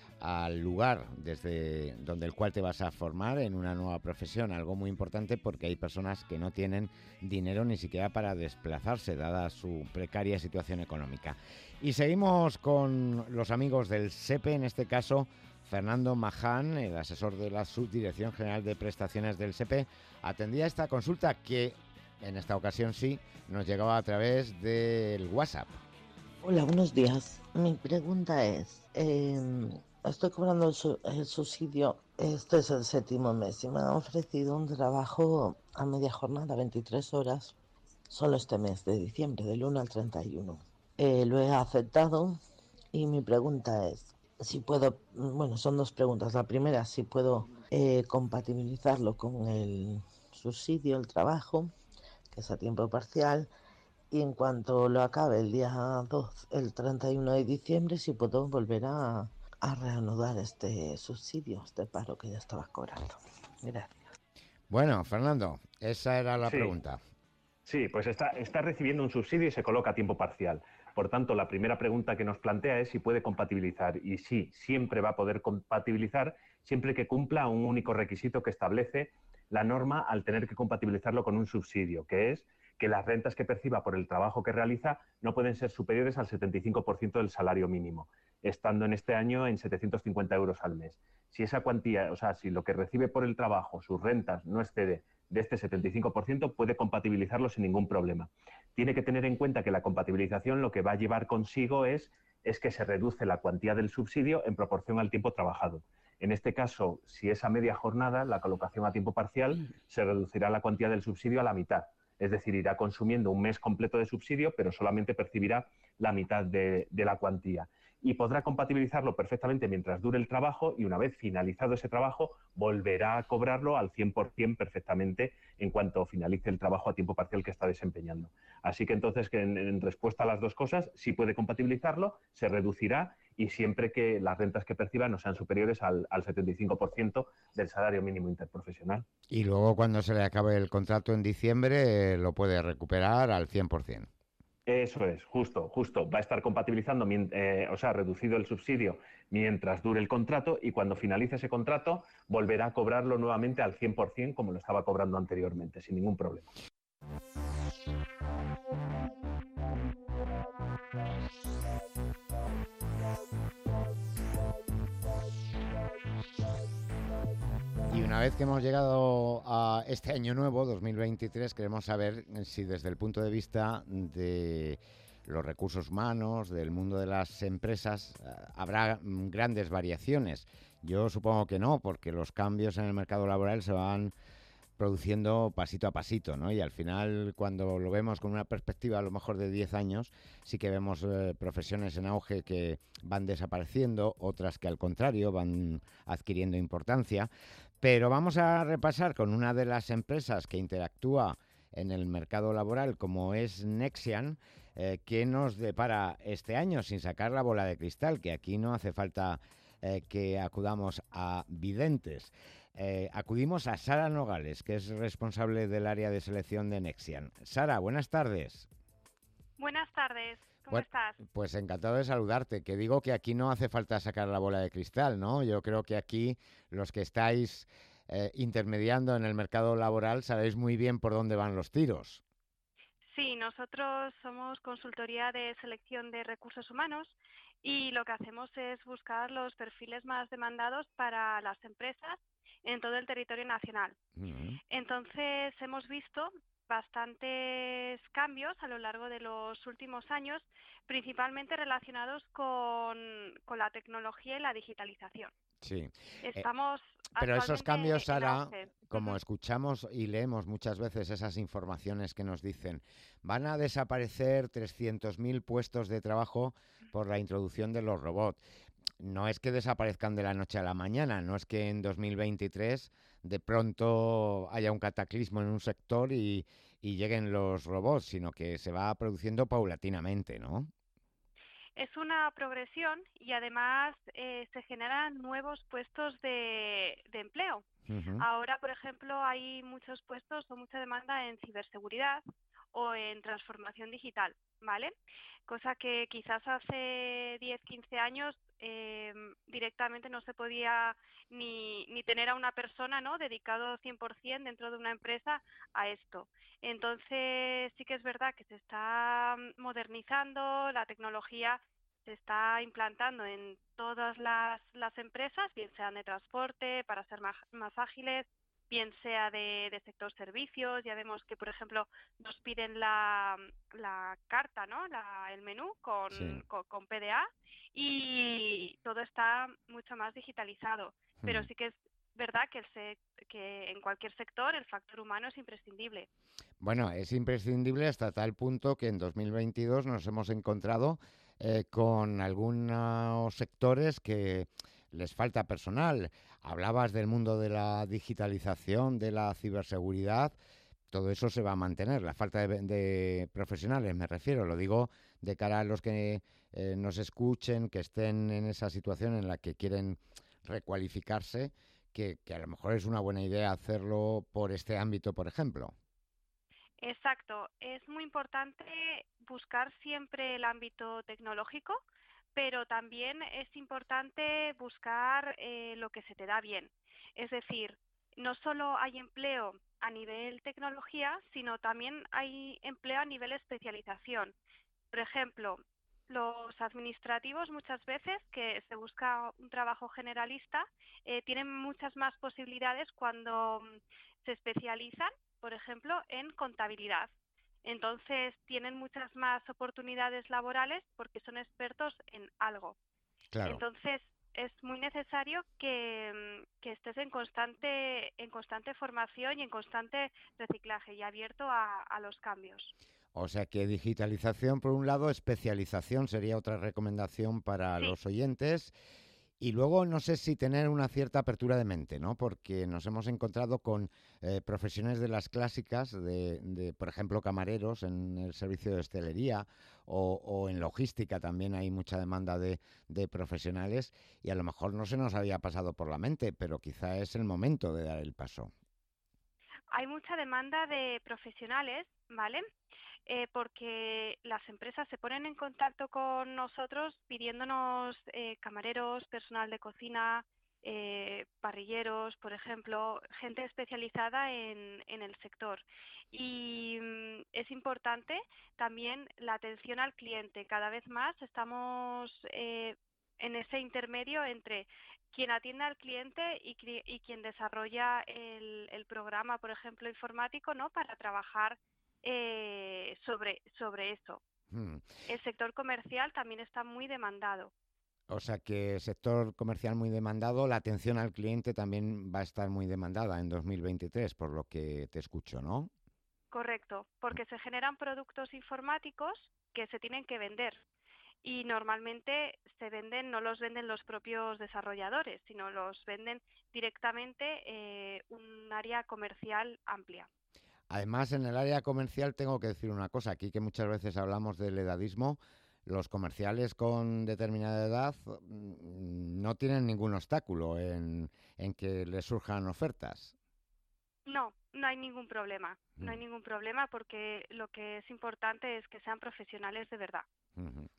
al lugar desde donde el cual te vas a formar en una nueva profesión, algo muy importante porque hay personas que no tienen dinero ni siquiera para desplazarse, dada su precaria situación económica. Y seguimos con los amigos del SEPE, en este caso Fernando Maján, el asesor de la Subdirección General de Prestaciones del SEPE, atendía esta consulta que en esta ocasión sí nos llegaba a través del WhatsApp. Hola, buenos días. Mi pregunta es, eh, estoy cobrando el, su el subsidio, este es el séptimo mes y me han ofrecido un trabajo a media jornada, veintitrés horas, solo este mes de diciembre, del uno al treinta y uno. Eh, lo he aceptado y mi pregunta es, si puedo, bueno, son dos preguntas. La primera, si puedo eh, compatibilizarlo con el subsidio, el trabajo, que es a tiempo parcial, y en cuanto lo acabe el día dos, el treinta y uno de diciembre, si puedo volver a, a reanudar este subsidio, este paro que ya estaba cobrando. Gracias. Bueno, Fernando, esa era la sí. pregunta. Sí, pues está, está recibiendo un subsidio y se coloca a tiempo parcial. Por tanto, la primera pregunta que nos plantea es si puede compatibilizar. Y sí, siempre va a poder compatibilizar siempre que cumpla un único requisito que establece la norma al tener que compatibilizarlo con un subsidio, que es que las rentas que perciba por el trabajo que realiza no pueden ser superiores al setenta y cinco por ciento del salario mínimo. estando en este año en setecientos cincuenta euros al mes. Si esa cuantía, o sea, si lo que recibe por el trabajo, sus rentas, no excede de este setenta y cinco por ciento, puede compatibilizarlo sin ningún problema. Tiene que tener en cuenta que la compatibilización lo que va a llevar consigo es, es que se reduce la cuantía del subsidio en proporción al tiempo trabajado. En este caso, si es a media jornada, la colocación a tiempo parcial, se reducirá la cuantía del subsidio a la mitad. Es decir, irá consumiendo un mes completo de subsidio, pero solamente percibirá la mitad de, de la cuantía. Y podrá compatibilizarlo perfectamente mientras dure el trabajo y una vez finalizado ese trabajo volverá a cobrarlo al cien por cien perfectamente en cuanto finalice el trabajo a tiempo parcial que está desempeñando. Así que entonces, que en, en respuesta a las dos cosas, sí puede compatibilizarlo, se reducirá y siempre que las rentas que perciba no sean superiores al, al setenta y cinco por ciento del salario mínimo interprofesional. Y luego cuando se le acabe el contrato en diciembre eh, lo puede recuperar al cien por cien. Eso es, justo, justo. Va a estar compatibilizando, eh, o sea, reducido el subsidio mientras dure el contrato y cuando finalice ese contrato volverá a cobrarlo nuevamente al cien por cien como lo estaba cobrando anteriormente, sin ningún problema. Y una vez que hemos llegado a este año nuevo, dos mil veintitrés, queremos saber si desde el punto de vista de los recursos humanos, del mundo de las empresas, habrá grandes variaciones. Yo supongo que no, porque los cambios en el mercado laboral se van produciendo pasito a pasito, ¿no? Y al final, cuando lo vemos con una perspectiva a lo mejor de diez años, sí que vemos eh, profesiones en auge que van desapareciendo, otras que al contrario van adquiriendo importancia. Pero vamos a repasar con una de las empresas que interactúa en el mercado laboral, como es Nexian, eh, qué nos depara este año, sin sacar la bola de cristal, que aquí no hace falta eh, que acudamos a videntes. Eh, acudimos a Sara Nogales, que es responsable del área de selección de Nexian. Sara, buenas tardes. Buenas tardes, ¿cómo bueno, estás? Pues encantado de saludarte, que digo que aquí no hace falta sacar la bola de cristal, ¿no? Yo creo que aquí los que estáis eh, intermediando en el mercado laboral sabéis muy bien por dónde van los tiros. Sí, nosotros somos consultoría de selección de recursos humanos y lo que hacemos es buscar los perfiles más demandados para las empresas en todo el territorio nacional. Uh-huh. Entonces, hemos visto bastantes cambios a lo largo de los últimos años, principalmente relacionados con, con la tecnología y la digitalización. Sí. Estamos eh, pero esos cambios, Sara, auge. como uh-huh. escuchamos y leemos muchas veces esas informaciones que nos dicen, van a desaparecer trescientos mil puestos de trabajo por la introducción de los robots. No es que desaparezcan de la noche a la mañana, no es que en dos mil veintitrés de pronto haya un cataclismo en un sector y, y lleguen los robots, sino que se va produciendo paulatinamente, ¿no? Es una progresión y además eh, se generan nuevos puestos de, de empleo. Uh-huh. Ahora, por ejemplo, hay muchos puestos o mucha demanda en ciberseguridad o en transformación digital, ¿vale? Cosa que quizás hace diez, quince años eh, directamente no se podía ni, ni tener a una persona, ¿no?, dedicado cien por cien dentro de una empresa a esto. Entonces sí que es verdad que se está modernizando, la tecnología se está implantando en todas las, las empresas, bien sean de transporte, para ser más, más ágiles, bien sea de, de sector servicios. Ya vemos que, por ejemplo, nos piden la, la carta, ¿no?, la, el menú con, sí. con, con P D A y todo está mucho más digitalizado. Hmm. Pero sí que es verdad que, el se, que en cualquier sector el factor humano es imprescindible. Bueno, es imprescindible hasta tal punto que en dos mil veintidós nos hemos encontrado eh, con algunos sectores que les falta personal. Hablabas del mundo de la digitalización, de la ciberseguridad, todo eso se va a mantener. La falta de, de profesionales, me refiero, lo digo de cara a los que eh, nos escuchen, que estén en esa situación en la que quieren recualificarse, que, que a lo mejor es una buena idea hacerlo por este ámbito, por ejemplo. Exacto, es muy importante buscar siempre el ámbito tecnológico, pero también es importante buscar eh, lo que se te da bien. Es decir, no solo hay empleo a nivel tecnología, sino también hay empleo a nivel especialización. Por ejemplo, los administrativos muchas veces, que se busca un trabajo generalista, eh, tienen muchas más posibilidades cuando se especializan, por ejemplo, en contabilidad. Entonces tienen muchas más oportunidades laborales porque son expertos en algo. Claro. Entonces es muy necesario que, que estés en constante, en constante formación y en constante reciclaje y abierto a, a los cambios. O sea que digitalización por un lado, especialización sería otra recomendación para Sí. los oyentes. Y luego no sé si tener una cierta apertura de mente, ¿no? Porque nos hemos encontrado con eh, profesiones de las clásicas, de, de, por ejemplo, camareros en el servicio de hostelería o, o en logística también hay mucha demanda de, de profesionales y a lo mejor no se nos había pasado por la mente, pero quizá es el momento de dar el paso. Hay mucha demanda de profesionales, ¿vale? Eh, porque las empresas se ponen en contacto con nosotros pidiéndonos eh, camareros, personal de cocina, eh, parrilleros, por ejemplo, gente especializada en, en el sector. Y mm, es importante también la atención al cliente. Cada vez más estamos eh, en ese intermedio entre quien atiende al cliente y, cli- y quien desarrolla el, el programa, por ejemplo, informático, ¿no? Para trabajar eh, sobre, sobre eso. Hmm. El sector comercial también está muy demandado. O sea que sector comercial muy demandado, la atención al cliente también va a estar muy demandada en dos mil veintitrés, por lo que te escucho, ¿no? Correcto, porque se generan productos informáticos que se tienen que vender. Y normalmente se venden, no los venden los propios desarrolladores, sino los venden directamente eh, un área comercial amplia. Además, en el área comercial tengo que decir una cosa, aquí que muchas veces hablamos del edadismo, los comerciales con determinada edad mm, no tienen ningún obstáculo en, en que les surjan ofertas. No, no hay ningún problema, no hay ningún problema porque lo que es importante es que sean profesionales de verdad. Ujú.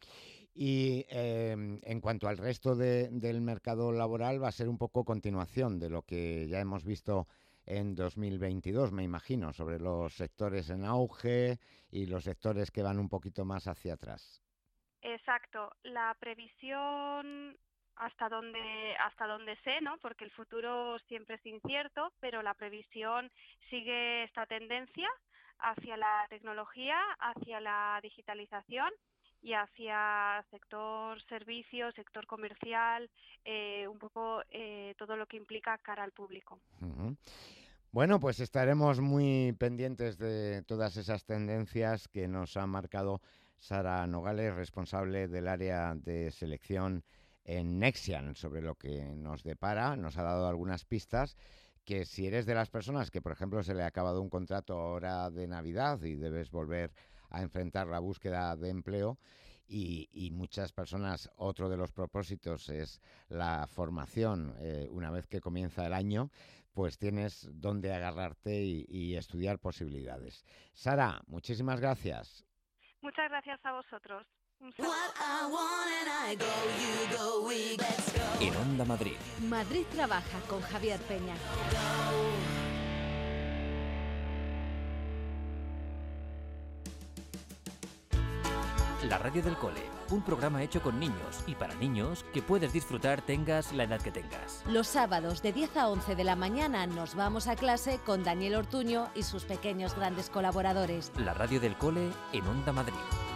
Y eh, en cuanto al resto de- del mercado laboral, va a ser un poco continuación de lo que ya hemos visto en dos mil veintidós, me imagino, sobre los sectores en auge y los sectores que van un poquito más hacia atrás. Exacto, la previsión hasta donde hasta donde sé, ¿no? Porque el futuro siempre es incierto, pero la previsión sigue esta tendencia hacia la tecnología, hacia la digitalización y hacia sector servicios, sector comercial, eh, un poco eh, todo lo que implica cara al público. Ujú. Bueno, pues estaremos muy pendientes de todas esas tendencias que nos ha marcado Sara Nogales, responsable del área de selección en Nexian, sobre lo que nos depara. Nos ha dado algunas pistas que si eres de las personas que, por ejemplo, se le ha acabado un contrato ahora de Navidad y debes volver a enfrentar la búsqueda de empleo, y, y muchas personas, otro de los propósitos es la formación eh, una vez que comienza el año, pues tienes donde agarrarte y, y estudiar posibilidades. Sara, muchísimas gracias. Muchas gracias a vosotros. Un En Onda Madrid. Madrid trabaja con Javier Peña. La radio del cole, un programa hecho con niños y para niños que puedes disfrutar tengas la edad que tengas. Los sábados de diez a once de la mañana nos vamos a clase con Daniel Ortuño y sus pequeños grandes colaboradores. La radio del cole en Onda Madrid.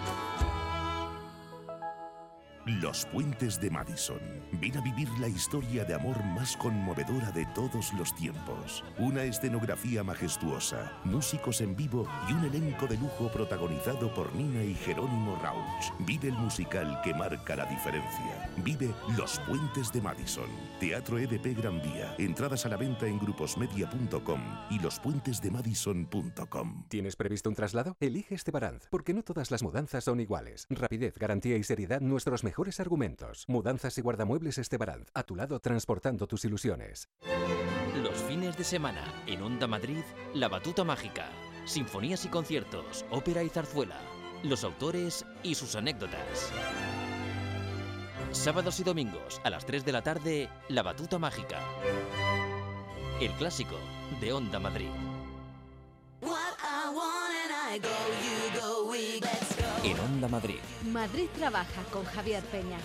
Los Puentes de Madison. Ven a vivir la historia de amor más conmovedora de todos los tiempos. Una escenografía majestuosa, músicos en vivo y un elenco de lujo protagonizado por Nina y Jerónimo Rauch. Vive el musical que marca la diferencia. Vive Los Puentes de Madison. Teatro E D P Gran Vía. Entradas a la venta en gruposmedia punto com y los puentes de madison punto com. ¿Tienes previsto un traslado? Elige Estebaranz, porque no todas las mudanzas son iguales. Rapidez, garantía y seriedad, nuestros mejores argumentos. Mudanzas y guardamuebles Estebaranz, a tu lado transportando tus ilusiones. Los fines de semana en Onda Madrid, La Batuta Mágica. Sinfonías y conciertos, ópera y zarzuela. Los autores y sus anécdotas. Sábados y domingos a las tres de la tarde, La Batuta Mágica. El clásico de Onda Madrid. En Onda Onda Madrid. Madrid trabaja con Javier Peña.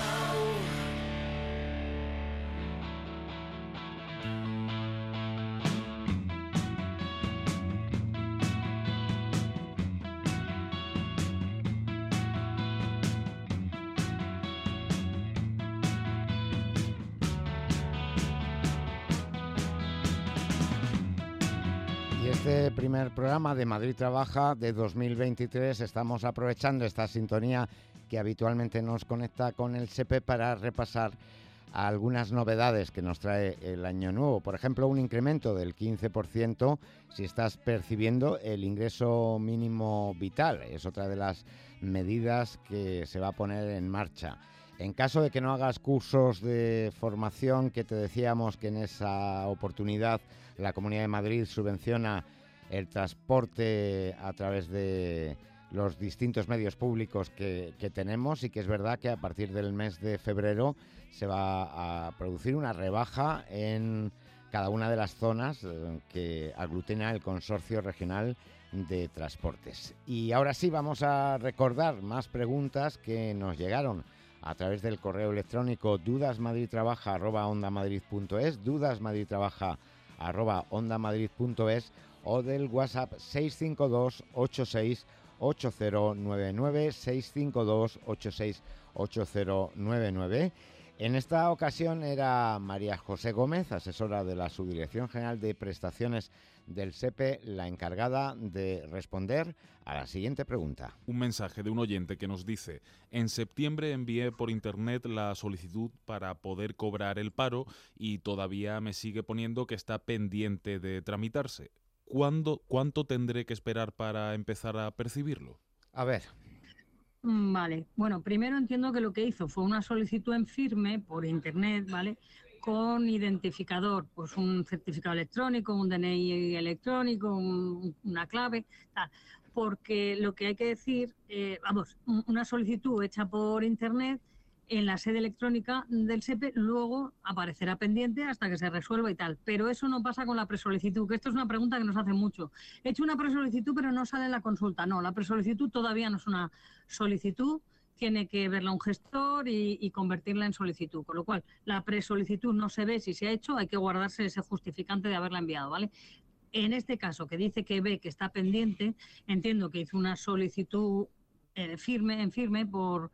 Este primer programa de Madrid Trabaja de dos mil veintitrés estamos aprovechando esta sintonía que habitualmente nos conecta con el S E P E para repasar algunas novedades que nos trae el año nuevo. Por ejemplo, un incremento del quince por ciento si estás percibiendo el ingreso mínimo vital. Es otra de las medidas que se va a poner en marcha. En caso de que no hagas cursos de formación, que te decíamos que en esa oportunidad la Comunidad de Madrid subvenciona el transporte a través de los distintos medios públicos que, que tenemos, y que es verdad que a partir del mes de febrero se va a producir una rebaja en cada una de las zonas eh, que aglutina el Consorcio Regional de Transportes. Y ahora sí vamos a recordar más preguntas que nos llegaron a través del correo electrónico dudasmadridtrabaja arroba ondamadrid.es, dudasmadridtrabaja arroba ondamadrid.es, o del WhatsApp seis cinco dos ocho seis ocho cero nueve nueve, seis cinco dos ocho seis ocho cero nueve nueve. En esta ocasión era María José Gómez, asesora de la Subdirección General de Prestaciones del S E P E, la encargada de responder a la siguiente pregunta. Un mensaje de un oyente que nos dice: en septiembre envié por internet la solicitud para poder cobrar el paro y todavía me sigue poniendo que está pendiente de tramitarse. ¿Cuándo, cuánto tendré que esperar para empezar a percibirlo? A ver. Vale, bueno, primero entiendo que lo que hizo fue una solicitud en firme por internet, ¿vale?, con identificador, pues un certificado electrónico, un D N I electrónico, un, una clave, tal. Porque lo que hay que decir, eh, vamos, una solicitud hecha por internet en la sede electrónica del S E P E luego aparecerá pendiente hasta que se resuelva y tal. Pero eso no pasa con la presolicitud, que esto es una pregunta que nos hace mucho. He hecho una presolicitud pero no sale en la consulta. No, la presolicitud todavía no es una solicitud, tiene que verla un gestor y, y convertirla en solicitud. Con lo cual, la presolicitud no se ve si se ha hecho, hay que guardarse ese justificante de haberla enviado, ¿vale? En este caso, que dice que ve que está pendiente, entiendo que hizo una solicitud eh, firme, en firme por...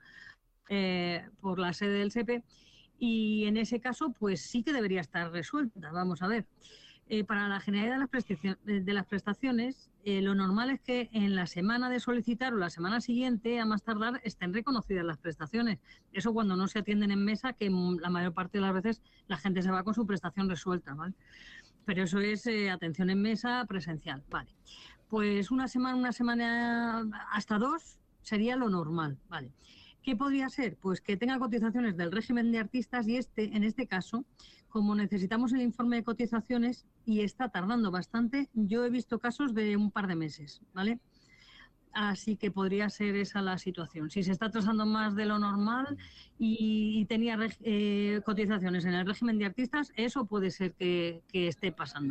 Eh, por la sede del S E P E, y en ese caso pues sí que debería estar resuelta. Vamos a ver, eh, para la generalidad de las prestaciones, de las prestaciones eh, lo normal es que en la semana de solicitar o la semana siguiente a más tardar estén reconocidas las prestaciones. Eso cuando no se atienden en mesa, que la mayor parte de las veces la gente se va con su prestación resuelta, ¿vale? Pero eso es eh, atención en mesa presencial, vale. Pues una semana, una semana hasta dos sería lo normal, ¿vale? ¿Qué podría ser? Pues que tenga cotizaciones del régimen de artistas, y este, en este caso, como necesitamos el informe de cotizaciones y está tardando bastante, yo he visto casos de un par de meses, ¿vale? Así que podría ser esa la situación. Si se está atrasando más de lo normal y, y tenía eh, cotizaciones en el régimen de artistas, eso puede ser que, que esté pasando.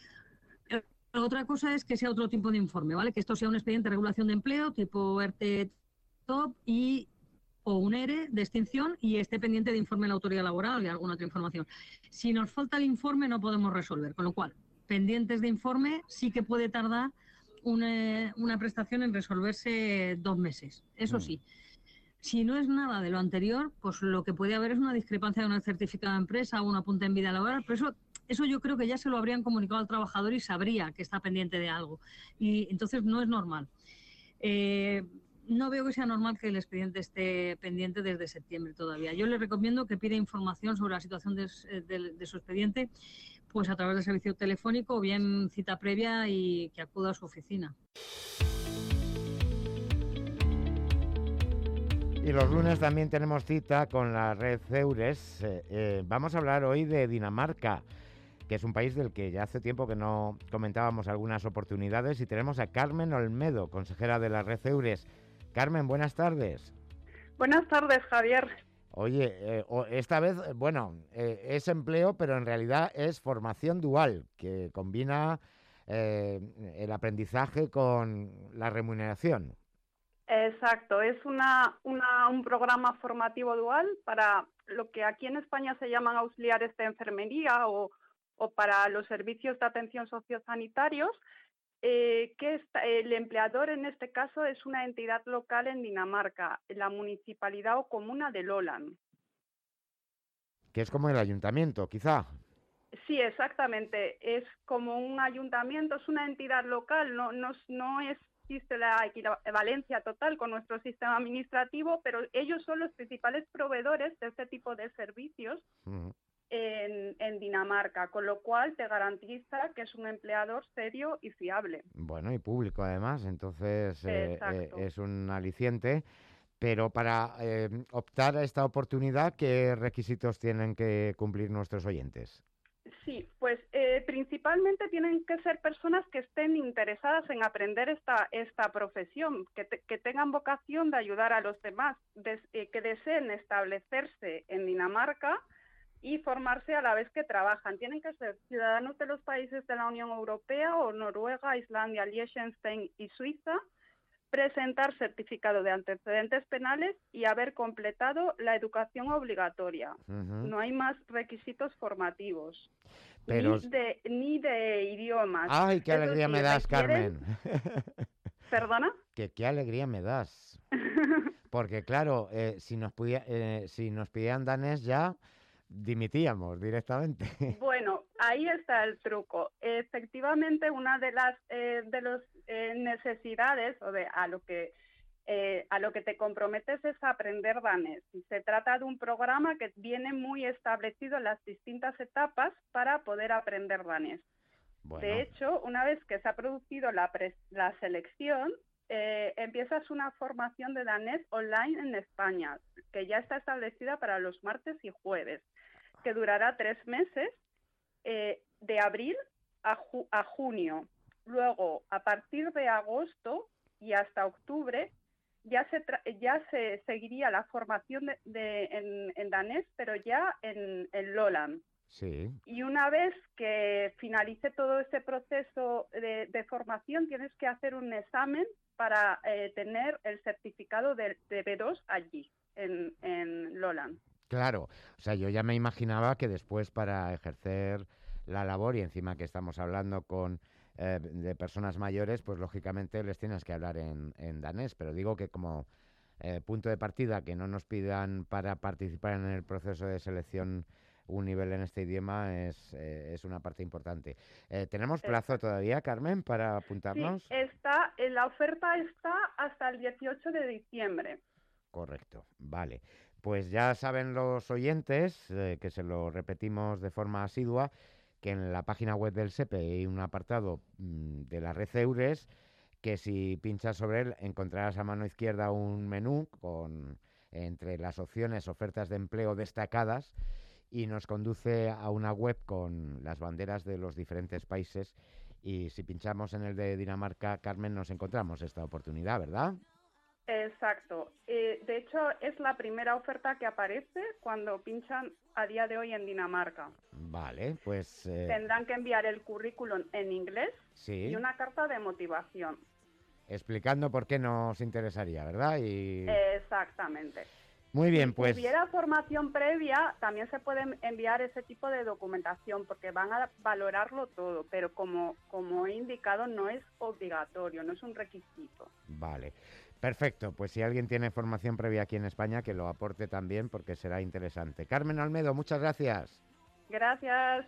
Otra cosa es que sea otro tipo de informe, ¿vale? Que esto sea un expediente de regulación de empleo tipo R T Top y o un E R E de extinción y esté pendiente de informe de la autoridad laboral y alguna otra información. Si nos falta el informe no podemos resolver, con lo cual, pendientes de informe sí que puede tardar una, una prestación en resolverse dos meses, eso sí. Si no es nada de lo anterior, pues lo que puede haber es una discrepancia de una certificado de empresa o una punta en vida laboral, pero eso, eso yo creo que ya se lo habrían comunicado al trabajador y sabría que está pendiente de algo. Y entonces no es normal. Eh, No veo que sea normal que el expediente esté pendiente desde septiembre todavía. Yo le recomiendo que pida información sobre la situación de, de, de su expediente, pues a través del servicio telefónico o bien cita previa, y que acuda a su oficina. Y los lunes también tenemos cita con la red Eures. Eh, eh, vamos a hablar hoy de Dinamarca, que es un país del que ya hace tiempo que no comentábamos algunas oportunidades, y tenemos a Carmen Olmedo, consejera de la red Eures. Carmen, buenas tardes. Buenas tardes, Javier. Oye, eh, esta vez, bueno, eh, es empleo, pero en realidad es formación dual, que combina eh, el aprendizaje con la remuneración. Exacto, es una, una, un programa formativo dual para lo que aquí en España se llaman auxiliares de enfermería o, o para los servicios de atención sociosanitarios, eh, que está, el empleador en este caso es una entidad local en Dinamarca, la municipalidad o comuna de Lolland. Que es como el ayuntamiento, quizá. Sí, exactamente, es como un ayuntamiento, es una entidad local, no, no, no es existe la equivalencia total con nuestro sistema administrativo, pero ellos son los principales proveedores de este tipo de servicios uh-huh. en, en Dinamarca, con lo cual te garantiza que es un empleador serio y fiable. Bueno, y público además, entonces eh, eh, es un aliciente. Pero para eh, optar a esta oportunidad, ¿qué requisitos tienen que cumplir nuestros oyentes? Sí, pues eh, principalmente tienen que ser personas que estén interesadas en aprender esta, esta profesión, que, te, que tengan vocación de ayudar a los demás, des, eh, que deseen establecerse en Dinamarca y formarse a la vez que trabajan. Tienen que ser ciudadanos de los países de la Unión Europea o Noruega, Islandia, Liechtenstein y Suiza, presentar certificado de antecedentes penales y haber completado la educación obligatoria. Uh-huh. No hay más requisitos formativos. Pero... Ni, de, ni de idiomas. ¡Ay, qué Eso alegría sí, me das, requieren... Carmen! ¿Perdona? Que qué alegría me das. Porque claro, eh, si, nos pudiera, eh, si nos pidieran danés ya... dimitíamos directamente. Bueno, ahí está el truco. Efectivamente, una de las eh, de las eh, necesidades o de a lo que eh, a lo que te comprometes es aprender danés. Y se trata de un programa que viene muy establecido en las distintas etapas para poder aprender danés. Bueno. De hecho, una vez que se ha producido la, pre la selección, eh, empiezas una formación de danés online en España, que ya está establecida para los martes y jueves, que durará tres meses, eh, de abril a, ju a junio. Luego, a partir de agosto y hasta octubre, ya se, ya se seguiría la formación de, de, en, en danés, pero ya en, en Lolland. Sí. Y una vez que finalice todo ese proceso de, de formación, tienes que hacer un examen para eh, tener el certificado de, de B dos allí, en, en Lolland. Claro, o sea, yo ya me imaginaba que después para ejercer la labor, y encima que estamos hablando con eh, de personas mayores, pues lógicamente les tienes que hablar en, en danés, pero digo que como eh, punto de partida, que no nos pidan para participar en el proceso de selección un nivel en este idioma es, eh, es una parte importante. Eh, ¿Tenemos plazo todavía, Carmen, para apuntarnos? Sí, está, la oferta está hasta el dieciocho de diciembre. Correcto, vale. Pues ya saben los oyentes, eh, que se lo repetimos de forma asidua, que en la página web del S E P E hay un apartado mmm, de la red Eures, que si pinchas sobre él encontrarás a mano izquierda un menú con entre las opciones ofertas de empleo destacadas y nos conduce a una web con las banderas de los diferentes países y si pinchamos en el de Dinamarca, Carmen, nos encontramos esta oportunidad, ¿verdad? Exacto. Eh, de hecho, es la primera oferta que aparece cuando pinchan a día de hoy en Dinamarca. Vale, pues... Eh... Tendrán que enviar el currículum en inglés sí. y una carta de motivación. Explicando por qué nos interesaría, ¿verdad? Y... Exactamente. Muy bien, pues... Si hubiera formación previa, también se puede enviar ese tipo de documentación porque van a valorarlo todo, pero como, como he indicado, no es obligatorio, no es un requisito. Vale. Perfecto, pues si alguien tiene formación previa aquí en España, que lo aporte también porque será interesante. Carmen Olmedo, muchas gracias. Gracias.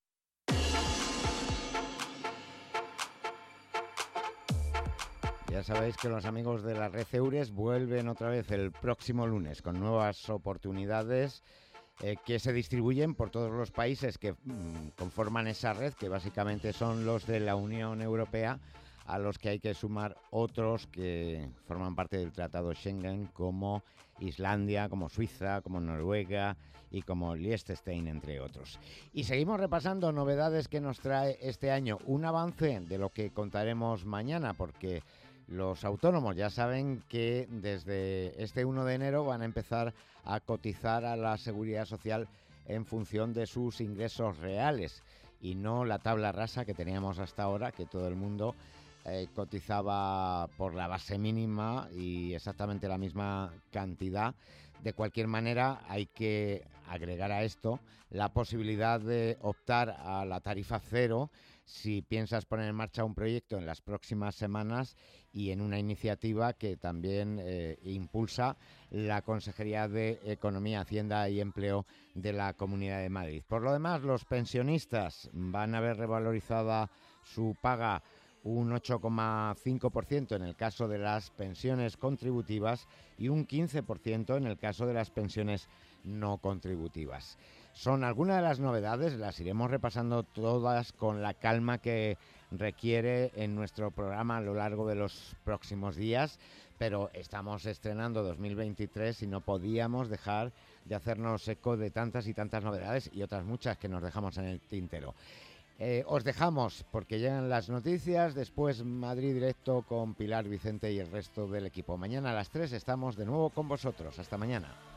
Ya sabéis que los amigos de la red Eures vuelven otra vez el próximo lunes con nuevas oportunidades eh, que se distribuyen por todos los países que mmm, conforman esa red, que básicamente son los de la Unión Europea, a los que hay que sumar otros que forman parte del Tratado Schengen, como Islandia, como Suiza, como Noruega y como Liechtenstein, entre otros. Y seguimos repasando novedades que nos trae este año. Un avance de lo que contaremos mañana, porque los autónomos ya saben que desde este uno de enero van a empezar a cotizar a la Seguridad Social en función de sus ingresos reales y no la tabla rasa que teníamos hasta ahora, que todo el mundo eh, cotizaba por la base mínima y exactamente la misma cantidad. De cualquier manera, hay que agregar a esto la posibilidad de optar a la tarifa cero si piensas poner en marcha un proyecto en las próximas semanas y en una iniciativa que también eh, impulsa la Consejería de Economía, Hacienda y Empleo de la Comunidad de Madrid. Por lo demás, los pensionistas van a ver revalorizada su paga un ocho coma cinco por ciento en el caso de las pensiones contributivas y un quince por ciento en el caso de las pensiones no contributivas. Son algunas de las novedades, las iremos repasando todas con la calma que requiere en nuestro programa a lo largo de los próximos días, pero estamos estrenando dos mil veintitrés y no podíamos dejar de hacernos eco de tantas y tantas novedades y otras muchas que nos dejamos en el tintero. Eh, os dejamos porque llegan las noticias, después Madrid Directo con Pilar Vicente y el resto del equipo. Mañana a las tres estamos de nuevo con vosotros. Hasta mañana.